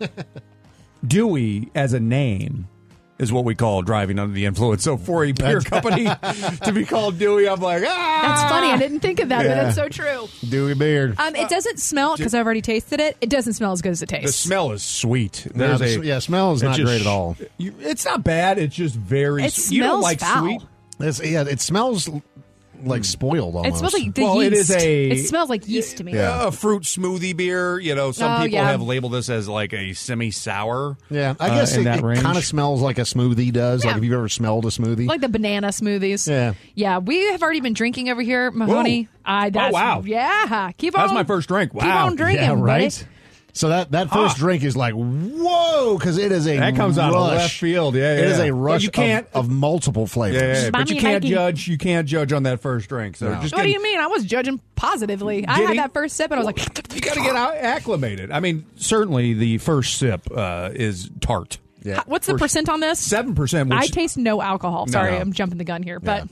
Dewey as a name is what we call driving under the influence. So for a beer company to be called Dewey, I'm like, ah. That's funny. I didn't think of that, Yeah. but that's so true. Dewey Beard. Um, it doesn't smell, because I've already tasted it, it doesn't smell as good as it tastes. The smell is sweet. No, There's the a s- yeah, smell is it not just- great at all. You, it's not bad. It's just very. It su- you don't smells like foul. sweet. It's, yeah, it smells like spoiled almost. It smells like the Well, yeast. it is a- It smells like yeast to me. Yeah. A fruit smoothie beer. You know, some Oh, people yeah. have labeled this as like a semi-sour. Yeah, I uh, guess in it, that it range. kind of smells like a smoothie does. Yeah. Like if you've ever smelled a smoothie. Like the banana smoothies. Yeah. Yeah, we have already been drinking over here, Mahoney. I, that's, Oh, wow. Yeah. Keep on. That's my first drink. Keep Wow. on drinking, yeah, right. buddy. So that, that first Ah. drink is like whoa, because it is a That comes rush. out of left field. Yeah, It yeah. is a But rush you can't- of, of multiple flavors. Yeah, yeah, but you Mommy can't likey. judge. You can't judge on that first drink. So No. just What do get- you mean? I was judging positively. I Did had he? that first sip and I was like, You got to get out acclimated. I mean, certainly the first sip uh, is tart. Yeah. what's the For- percent on this? Seven percent. I taste no alcohol. Sorry, no. I'm jumping the gun here. But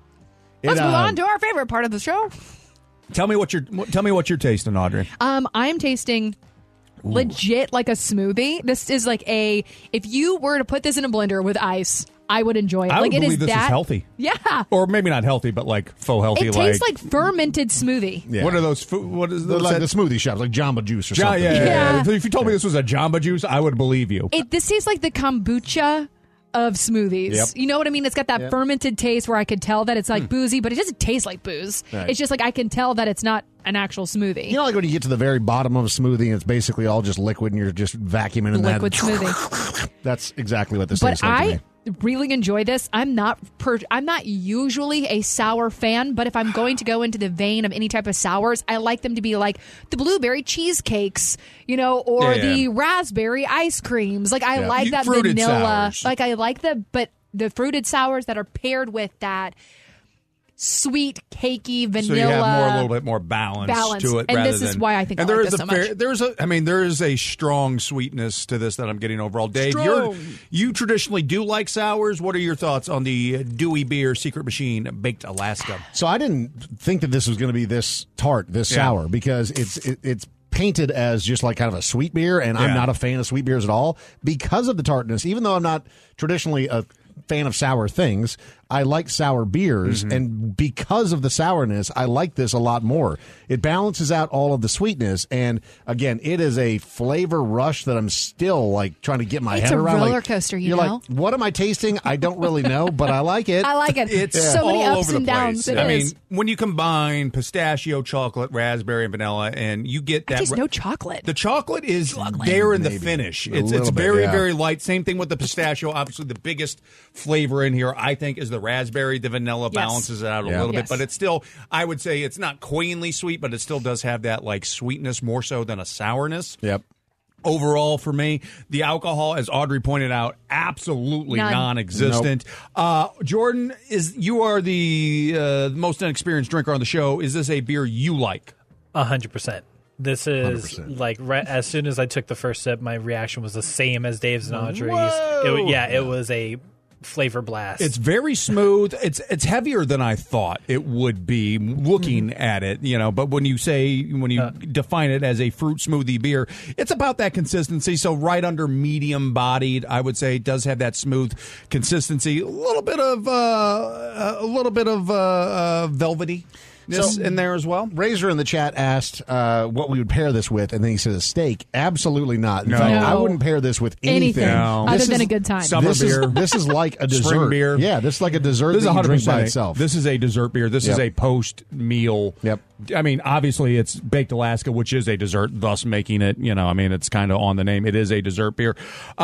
It, let's move uh, on to our favorite part of the show. Tell me what you're. Tell me what you're tasting, Audrey. Um, I am tasting legit like a smoothie. This is like a, if you were to put this in a blender with ice, I would enjoy it. I like would it believe is this that is healthy, Yeah. or maybe not healthy, but like faux healthy. It tastes like fermented smoothie. Yeah. What are those? Fu- what is They're those? like the smoothie shops, like Jamba Juice or Ja- something. yeah, yeah, yeah. Yeah. If you told me this was a Jamba Juice, I would believe you. It this tastes like the kombucha of smoothies. Yep. You know what I mean? It's got that Yep. fermented taste where I could tell that it's like boozy, but it doesn't taste like booze. Right. It's just like I can tell that it's not an actual smoothie. You know, like when you get to the very bottom of a smoothie and it's basically all just liquid and you're just vacuuming in Liquid that. smoothie. That's exactly what this But tastes like to I me. really enjoy this. I'm not per, I'm not usually a sour fan, but if I'm going to go into the vein of any type of sours, I like them to be like the blueberry cheesecakes, you know, or Yeah, yeah. the raspberry ice creams. Like I Yeah. like You- that fruited vanilla. sours. Like I like the but the fruited sours that are paired with that sweet, cakey vanilla. So you have more, a little bit more balance, balance. to it, And rather this is than- why I think And I there like is this a so much. fair, there's a, I mean, there is a strong sweetness to this that I'm getting overall. Dave, you're, Strong. you traditionally do like sours. What are your thoughts on the Dewey Beer Secret Machine Baked Alaska? So I didn't think that this was going to be this tart, this Yeah. sour, because it's it, it's painted as just like kind of a sweet beer, and I'm Yeah. not a fan of sweet beers at all because of the tartness. Even though I'm not traditionally a fan of sour things, I like sour beers, Mm-hmm. and because of the sourness, I like this a lot more. It balances out all of the sweetness, and again, it is a flavor rush that I'm still like trying to get my It's head a around. roller Like, coaster, you you're know? like, what am I tasting? I don't really know, but I like it. I like it. It's so many all ups over the and downs. place. It I is. mean, when you combine pistachio, chocolate, raspberry, and vanilla, and you get I that. taste ra- no chocolate. The chocolate is there in the Maybe. finish. A It's little it's bit, very yeah. very light. Same thing with the pistachio. Obviously, the biggest flavor in here, I think, is the raspberry. The vanilla Yes. balances it out a Yeah. little Yes. bit, but it's still, I would say, it's not queenly sweet, but it still does have that like sweetness more so than a sourness. Yep. Overall, for me, the alcohol, as Audrey pointed out, absolutely None. non-existent. Uh, Jordan, is you are the uh, most inexperienced drinker on the show. Is this a beer you like? A hundred percent. This is one hundred percent. like right, as soon as I took the first sip, my reaction was the same as Dave's and Audrey's. Whoa! It, wa- yeah, it was a flavor blast. It's very smooth. It's it's heavier than I thought it would be looking at it, you know. But when you say when you define it as a fruit smoothie beer, it's about that consistency. So right under medium bodied, I would say, it does have that smooth consistency. A little bit of uh, a little bit of uh, uh, velvety. So- in there as well. Razor in the chat asked uh, what we would pair this with, and then he said a steak. Absolutely not. In No. fact, No. I wouldn't pair this with anything. Anything No. other This than is a good time. Summer this beer. Is, this is like a dessert. Spring beer. Yeah, this is like a dessert This is that you one hundred drink by percent. itself. This is a dessert beer. This is Yep. a post meal. Yep. I mean, obviously, it's Baked Alaska, which is a dessert, thus making it. You know, I mean, it's kind of on the name. It is a dessert beer. Uh,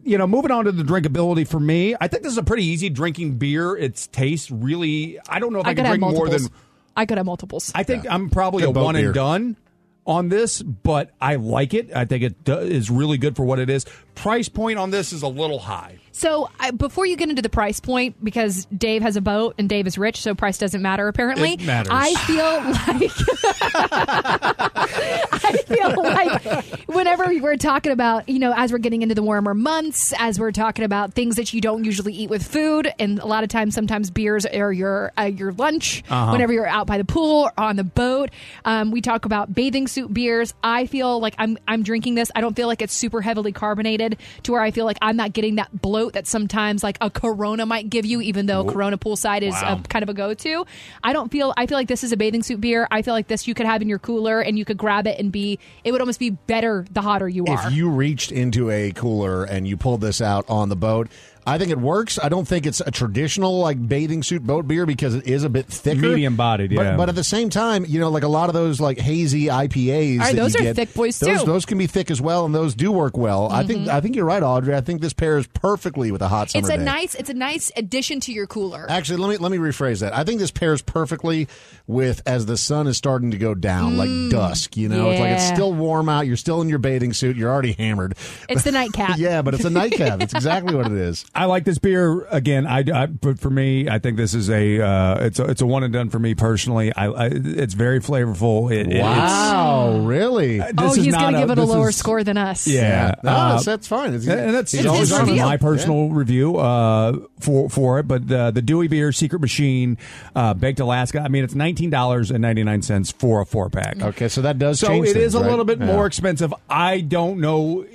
you know, moving on to the drinkability for me, I think this is a pretty easy drinking beer. Its taste really, I don't know if I, I can could have drink more multiples. than. I could have multiples. I think I'm probably Good a boat one beer. and done on this, but I like it. I think it do- is really good for what it is. Price point on this is a little high. So I, before you get into the price point, because Dave has a boat and Dave is rich, so price doesn't matter apparently. It matters. I feel like I feel like whenever we're talking about, you know, as we're getting into the warmer months, as we're talking about things that you don't usually eat with food, and a lot of times, sometimes beers are your uh, your lunch. Uh-huh. Whenever you're out by the pool or on the boat, um, we talk about bathing suit beers. I feel like I'm I'm drinking this. I don't feel like it's super heavily carbonated to where I feel like I'm not getting that bloat that sometimes like a Corona might give you, even though Corona poolside is Wow. a, kind of a go-to. I don't feel, I feel like this is a bathing suit beer. I feel like this you could have in your cooler and you could grab it and be, it would almost be better the hotter you are. If you reached into a cooler and you pulled this out on the boat, I think it works. I don't think it's a traditional like bathing suit boat beer because it is a bit thicker, Medium bodied, yeah. But, but at the same time, you know, like a lot of those like hazy I P As. All right, that those you are get, thick boys, those, too. Those can be thick as well, and those do work well. I think Mhm. I think you're right, Audrey. I think this pairs perfectly with a hot summer It's a day. nice, it's a nice addition to your cooler. Actually, let me let me rephrase that. I think this pairs perfectly with as the sun is starting to go down, Mm, like dusk. You know, it's like it's yeah. still warm out. You're still in your bathing suit. You're already hammered. It's the nightcap. Yeah, but it's a nightcap. It's exactly what it is. I like this beer again. I, I but for me, I think this is a uh, it's a, it's a one and done for me personally. I, I it's very flavorful. It, Wow, really? This oh, is he's not going to give it a this lower is- score than us. Yeah, No, uh, that's, that's fine. It's, and that's he's it's always just on my it. personal review uh, for for it. But the the Dewey Beer Secret Machine uh, Baked Alaska. I mean, it's nineteen dollars and ninety nine cents for a four pack. Okay, so that does So change it things, is a right? little bit Yeah. more expensive. I don't know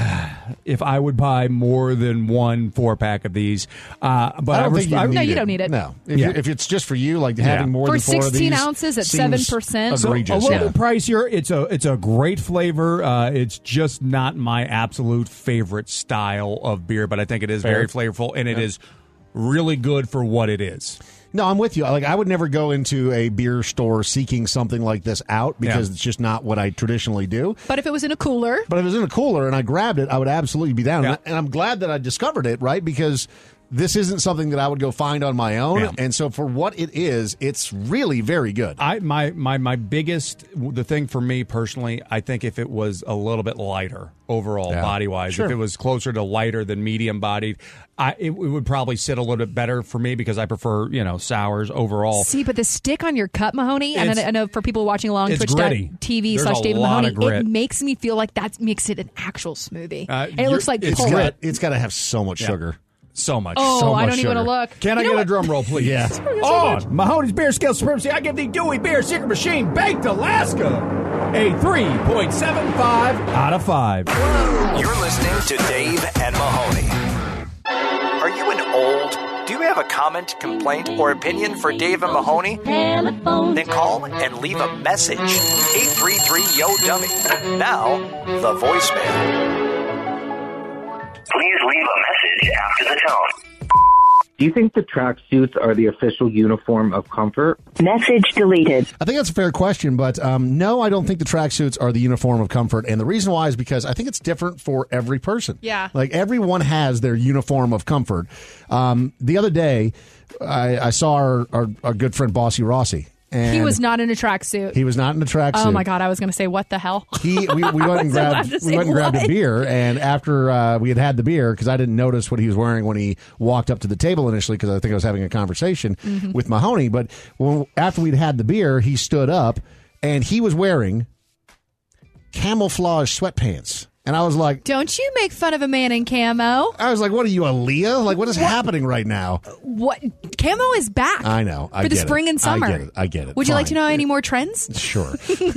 if I would buy more than one four pack of these. Uh, but I don't I think you I- need No, you it. don't need it. No, if, Yeah. you're, if it's just for you, like having Yeah. more For than four of sixteen these ounces at seems seven percent. So egregious. a little yeah. bit pricier. It's a it's a great flavor. Uh, it's just not my absolute favorite style of beer, but I think it is Fair. very flavorful and it Yeah. is really good for what it is. No, I'm with you. Like, I would never go into a beer store seeking something like this out because Yeah. it's just not what I traditionally do. But if it was in a cooler, But if it was in a cooler and I grabbed it, I would absolutely be down. Yeah. And I- And I'm glad that I discovered it, right? Because this isn't something that I would go find on my own. Yeah. And so for what it is, it's really very good. I my my my biggest the thing for me personally, I think if it was a little bit lighter overall Yeah. body wise, Sure. if it was closer to lighter than medium bodied, I it, it would probably sit a little bit better for me because I prefer you know sours overall. see, but the stick on your cup, Mahoney, and It's- I know for people watching along, it's gritty. twitch.tv There's slash a David lot Mahoney, of grit. it makes me feel like that makes it an actual smoothie. Uh, and it looks you're- like it's pulp. got, it's got to have so much Yeah. sugar. So much. Oh, so I much don't even sugar. want to look. Can You I know get a what? drum roll, please? Yeah. On Mahoney's Beer Skill Supremacy, I give the Dewey Beer Secret Machine Baked Alaska a three point seven five out of five. You're listening to Dave and Mahoney. Are you an old? Do you have a comment, complaint, or opinion for Dave and Mahoney? Then call and leave a message. eight three three yo dummy. Now, the voicemail. Please leave a message after the tone. Do you think the tracksuits are the official uniform of comfort? Message deleted. I think that's a fair question, but um, no, I don't think the tracksuits are the uniform of comfort. And the reason why is because I think it's different for every person. Yeah. Like everyone has their uniform of comfort. Um, the other day, I, I saw our, our, our good friend Bossy Rossi. And He was not in a tracksuit. He was not in a tracksuit. Oh my God, I was going to say, what the hell? He we, we went and So I grabbed have to we say went and grabbed a what? beer, and after uh, we had had the beer, because I didn't notice what he was wearing when he walked up to the table initially, because I think I was having a conversation Mhm. with Mahoney. But when, after we'd had the beer, he stood up, and he was wearing camouflage sweatpants. And I was like, Don't you make fun of a man in camo. I was like, what are you, Aaliyah? Like, what is happening right now? What? Camo is back. I know. I For the get it. spring and summer. I get it. I get it. Would you like to Fine. know any more trends? Sure.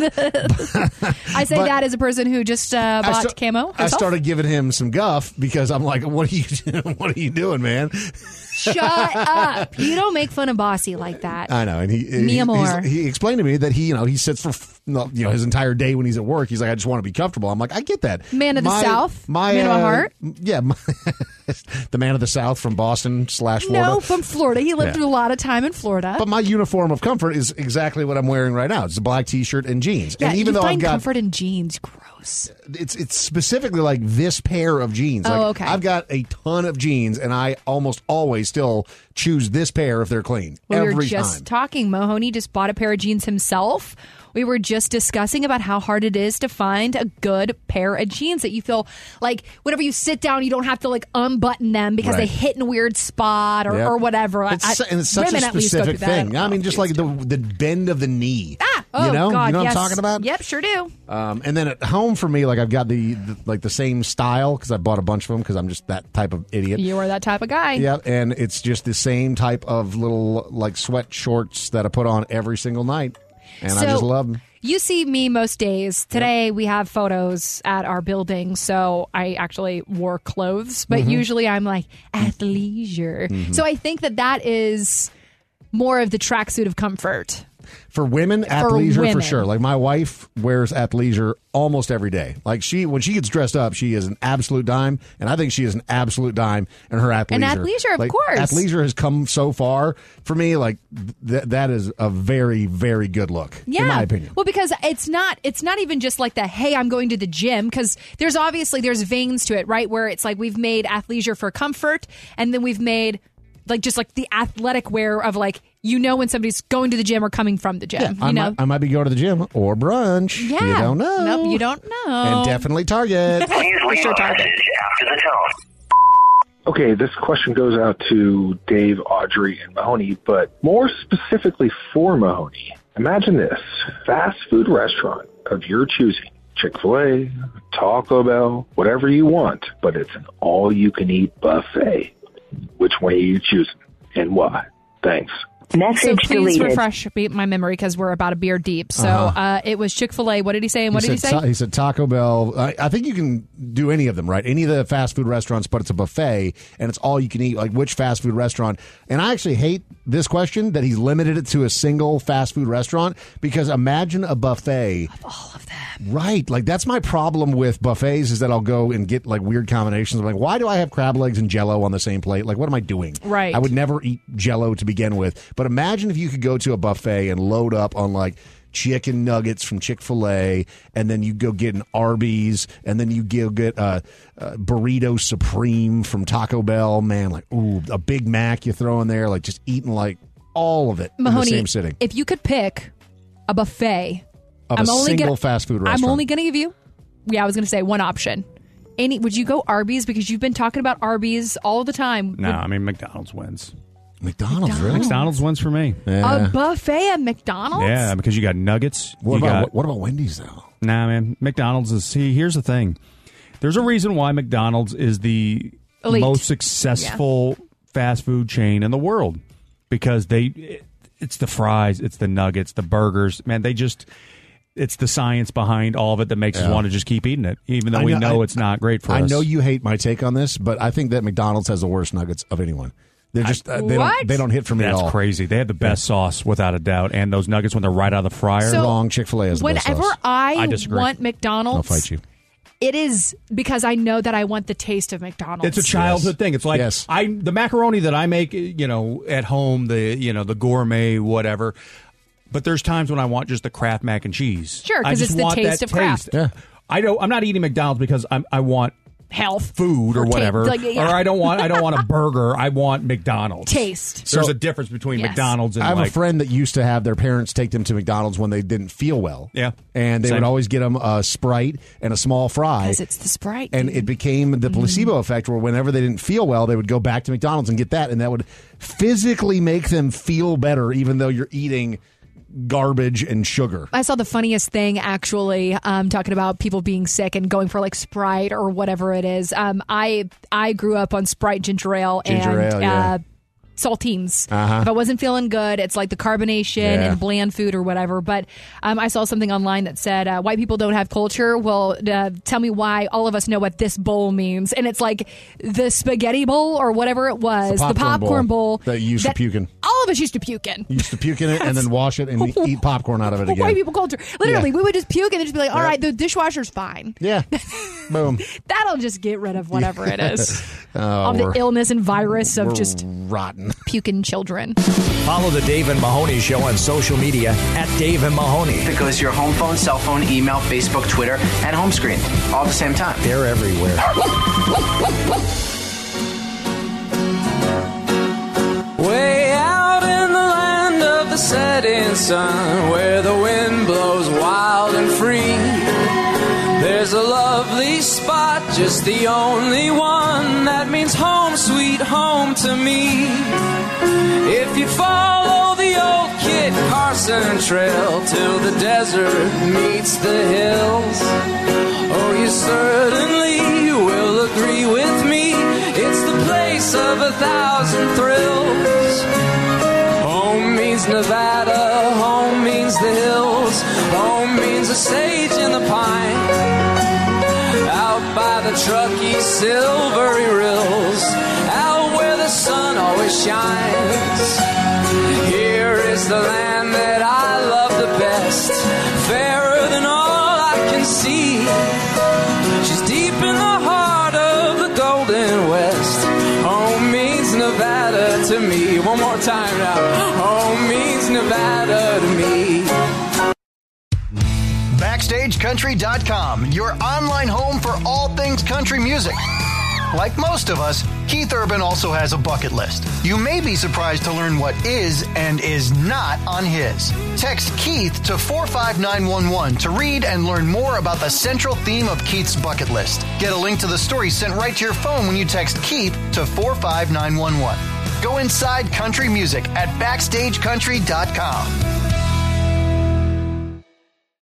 I say But- that as a person who just uh, I bought sta- camo. I herself. started giving him some guff because I'm like, what are you doing? What are you doing, man? Shut up. You don't make fun of Bossy like that. I know, and he Mi he, amor. he's- he explained to me that he, you know, he sits for you know his entire day when he's at work. He's like, I just want to be comfortable. I'm like, I get that. Man of the My- South, my man of a uh, heart. Yeah, my, the man of the South from Boston slash Florida. No, from Florida. He lived Yeah. a lot of time in Florida. But my uniform of comfort is exactly what I'm wearing right now. It's a black T-shirt and jeans. yeah, and even you though find I've got comfort in jeans. Gross. it's it's specifically like this pair of jeans. Oh, Like, okay. I've got a ton of jeans, and I almost always still choose this pair if they're clean. We every were just time. talking. Mahoney just bought a pair of jeans himself. We were just discussing about how hard it is to find a good pair of jeans that you feel like whenever you sit down, you don't have to like unbutton them because Right. they hit in a weird spot or, Yep. or whatever. It's, I- su- and it's such women a at least go specific through that. thing. I mean, just like the the bend of the knee. Ah, oh you know, God, you know yes. what I'm talking about. Yep, sure do. Um, and then at home for me, like I've got the, the like the same style because I bought a bunch of them because I'm just that type of idiot. You are that type of guy. Yeah, and it's just the same type of little like sweat shorts that I put on every single night, and I So- just love them. You see me most days. Today we have photos at our building, so I actually wore clothes. But Mhm. usually I'm like athleisure. Mhm. So I think that that is more of the tracksuit of comfort. For women, athleisure for women. sure. Like my wife wears athleisure almost every day. Like she, when she gets dressed up, she is an absolute dime, and I think she is an absolute dime in her athleisure. And athleisure, of Like, course. Athleisure has come so far for me. Like th- that is a very, very good look, Yeah. in my opinion. Well, because it's not it's not even just like the hey, I'm going to the gym, because there's obviously there's veins to it, right? Where it's like we've made athleisure for comfort, and then we've made like just like the athletic wear of like, you know, when somebody's going to the gym or coming from the gym. Yeah, you I, know? might, I might be going to the gym or brunch. Yeah. You don't know. Nope, you don't know. And definitely Target. Please leave sure a Target. message after the tone. Okay, this question goes out to Dave, Audrey, and Mahoney, but more specifically for Mahoney. Imagine this fast food restaurant of your choosing. Chick-fil-A, Taco Bell, whatever you want, but it's an all-you-can-eat buffet. Which one are you choosing and why? Thanks. So please refresh me- my memory because we're about a beer deep. So Uh-huh. uh, it was Chick-fil-A. What did he say? And what he did he said say? Ta- he said Taco Bell. I, I think you can do any of them, right? Any of the fast food restaurants, but it's a buffet and it's all you can eat. Like which fast food restaurant? And I actually hate this question that he's limited it to a single fast food restaurant, because imagine a buffet of all of them. Right. Like that's my problem with buffets is that I'll go and get like weird combinations. I'm like, why do I have crab legs and Jell-O on the same plate? Like, what am I doing? Right. I would never eat Jell-O to begin with. But imagine if you could go to a buffet and load up on like chicken nuggets from Chick-fil-A, and then you go get an Arby's, and then you go get a, a burrito supreme from Taco Bell. Man, like, ooh, a Big Mac you throw in there, like just eating like all of it Mahoney, in the same sitting. if you could pick a buffet Of a single fast food restaurant. I'm only going to give you, yeah, I was going to say one option. Any, would you go Arby's? Because you've been talking about Arby's all the time. No, Would- I mean McDonald's wins. McDonald's, really? McDonald's wins for me. A buffet at McDonald's? Yeah, because you got nuggets. What you about got, what, what about Wendy's though? Nah, man. McDonald's is. See, here's the thing. There's a reason why McDonald's is the Elite. most successful fast food chain in the world, because they. It, it's the fries, it's the nuggets, the burgers. Man, they just. It's the science behind all of it that makes us Yeah. want to just keep eating it, even though I we know- know I- it's not great for I us. know you hate my take on this, but I think that McDonald's has the worst nuggets of anyone. They're just uh, they What? don't they don't hit for me That's at all. crazy. They have the best sauce without a doubt, and those nuggets when they're right out of the fryer. So, Wrong. Chick-fil-A has the best Whenever sauce. I, I disagree. want McDonald's, I'll fight you. it is because I know that I want the taste of McDonald's. It's a childhood thing. It's like Yes. I the macaroni that I make, you know, at home, the you know the gourmet whatever. But there's times when I want just the Kraft mac and cheese. Sure, 'cause I just it's the want taste that of Kraft. taste. I don't. I'm not eating McDonald's because I'm, I want health food or, Or ta- whatever, like, yeah. or I don't want I don't want a burger. I want McDonald's taste. There's So- a difference between Yes. McDonald's and I have like a friend that used to have their parents take them to McDonald's when they didn't feel well. Yeah. And they Same. would always get them a Sprite and a small fry. Because it's the Sprite. And dude. it became the placebo effect where whenever they didn't feel well, they would go back to McDonald's and get that. And that would physically make them feel better, even though you're eating garbage and sugar. I saw the funniest thing actually, um, talking about people being sick and going for like Sprite or whatever it is. Um, I I grew up on Sprite, ginger ale, Ginger and ale, yeah. uh, saltines. Uh-huh. If I wasn't feeling good, it's like the carbonation Yeah. and bland food or whatever. But um, I saw something online that said uh, white people don't have culture. Well, uh, tell me why all of us know what this bowl means, and it's like the spaghetti bowl or whatever it was, The the popcorn, popcorn bowl, bowl that you used to puke in. All of us used to puke in. You used to puke in it and then wash it and eat popcorn out of it again. White people culture. Literally, Yeah. we would just puke and then just be like, all Yeah. right, the dishwasher's fine. Yeah. Boom. That'll just get rid of whatever it is. Oh, of the we're- illness and virus of we're just rotten. puking children. Follow the Dave and Mahoney Show on social media at Dave and Mahoney. That goes to your home phone, cell phone, email, Facebook, Twitter, and home screen all at the same time. They're everywhere. Way out in the land of the setting sun, where the wind blows wild and free, there's a lovely spot, just the only one that means home, sweet home to me. If you follow the old Kit Carson trail till the desert meets the hills, oh, you certainly will agree with me, it's the place of a thousand thrills. Home means Nevada, home means the hills, home means the sage and the pine, out by the Truckee silvery rills, out where the sun always shines. Here is the land that I love the best, fairer than all I can see. She's deep in the heart of the Golden West. Home means Nevada to me. One more time now. Home means Nevada to me. Backstage Country dot com, your online home for all things country music. Like most of us, Keith Urban also has a bucket list. You may be surprised to learn what is and is not on his. Text Keith to four five nine one one to read and learn more about the central theme of Keith's bucket list. Get a link to the story sent right to your phone when you text Keith to four five nine one one. Go inside country music at Backstage Country dot com.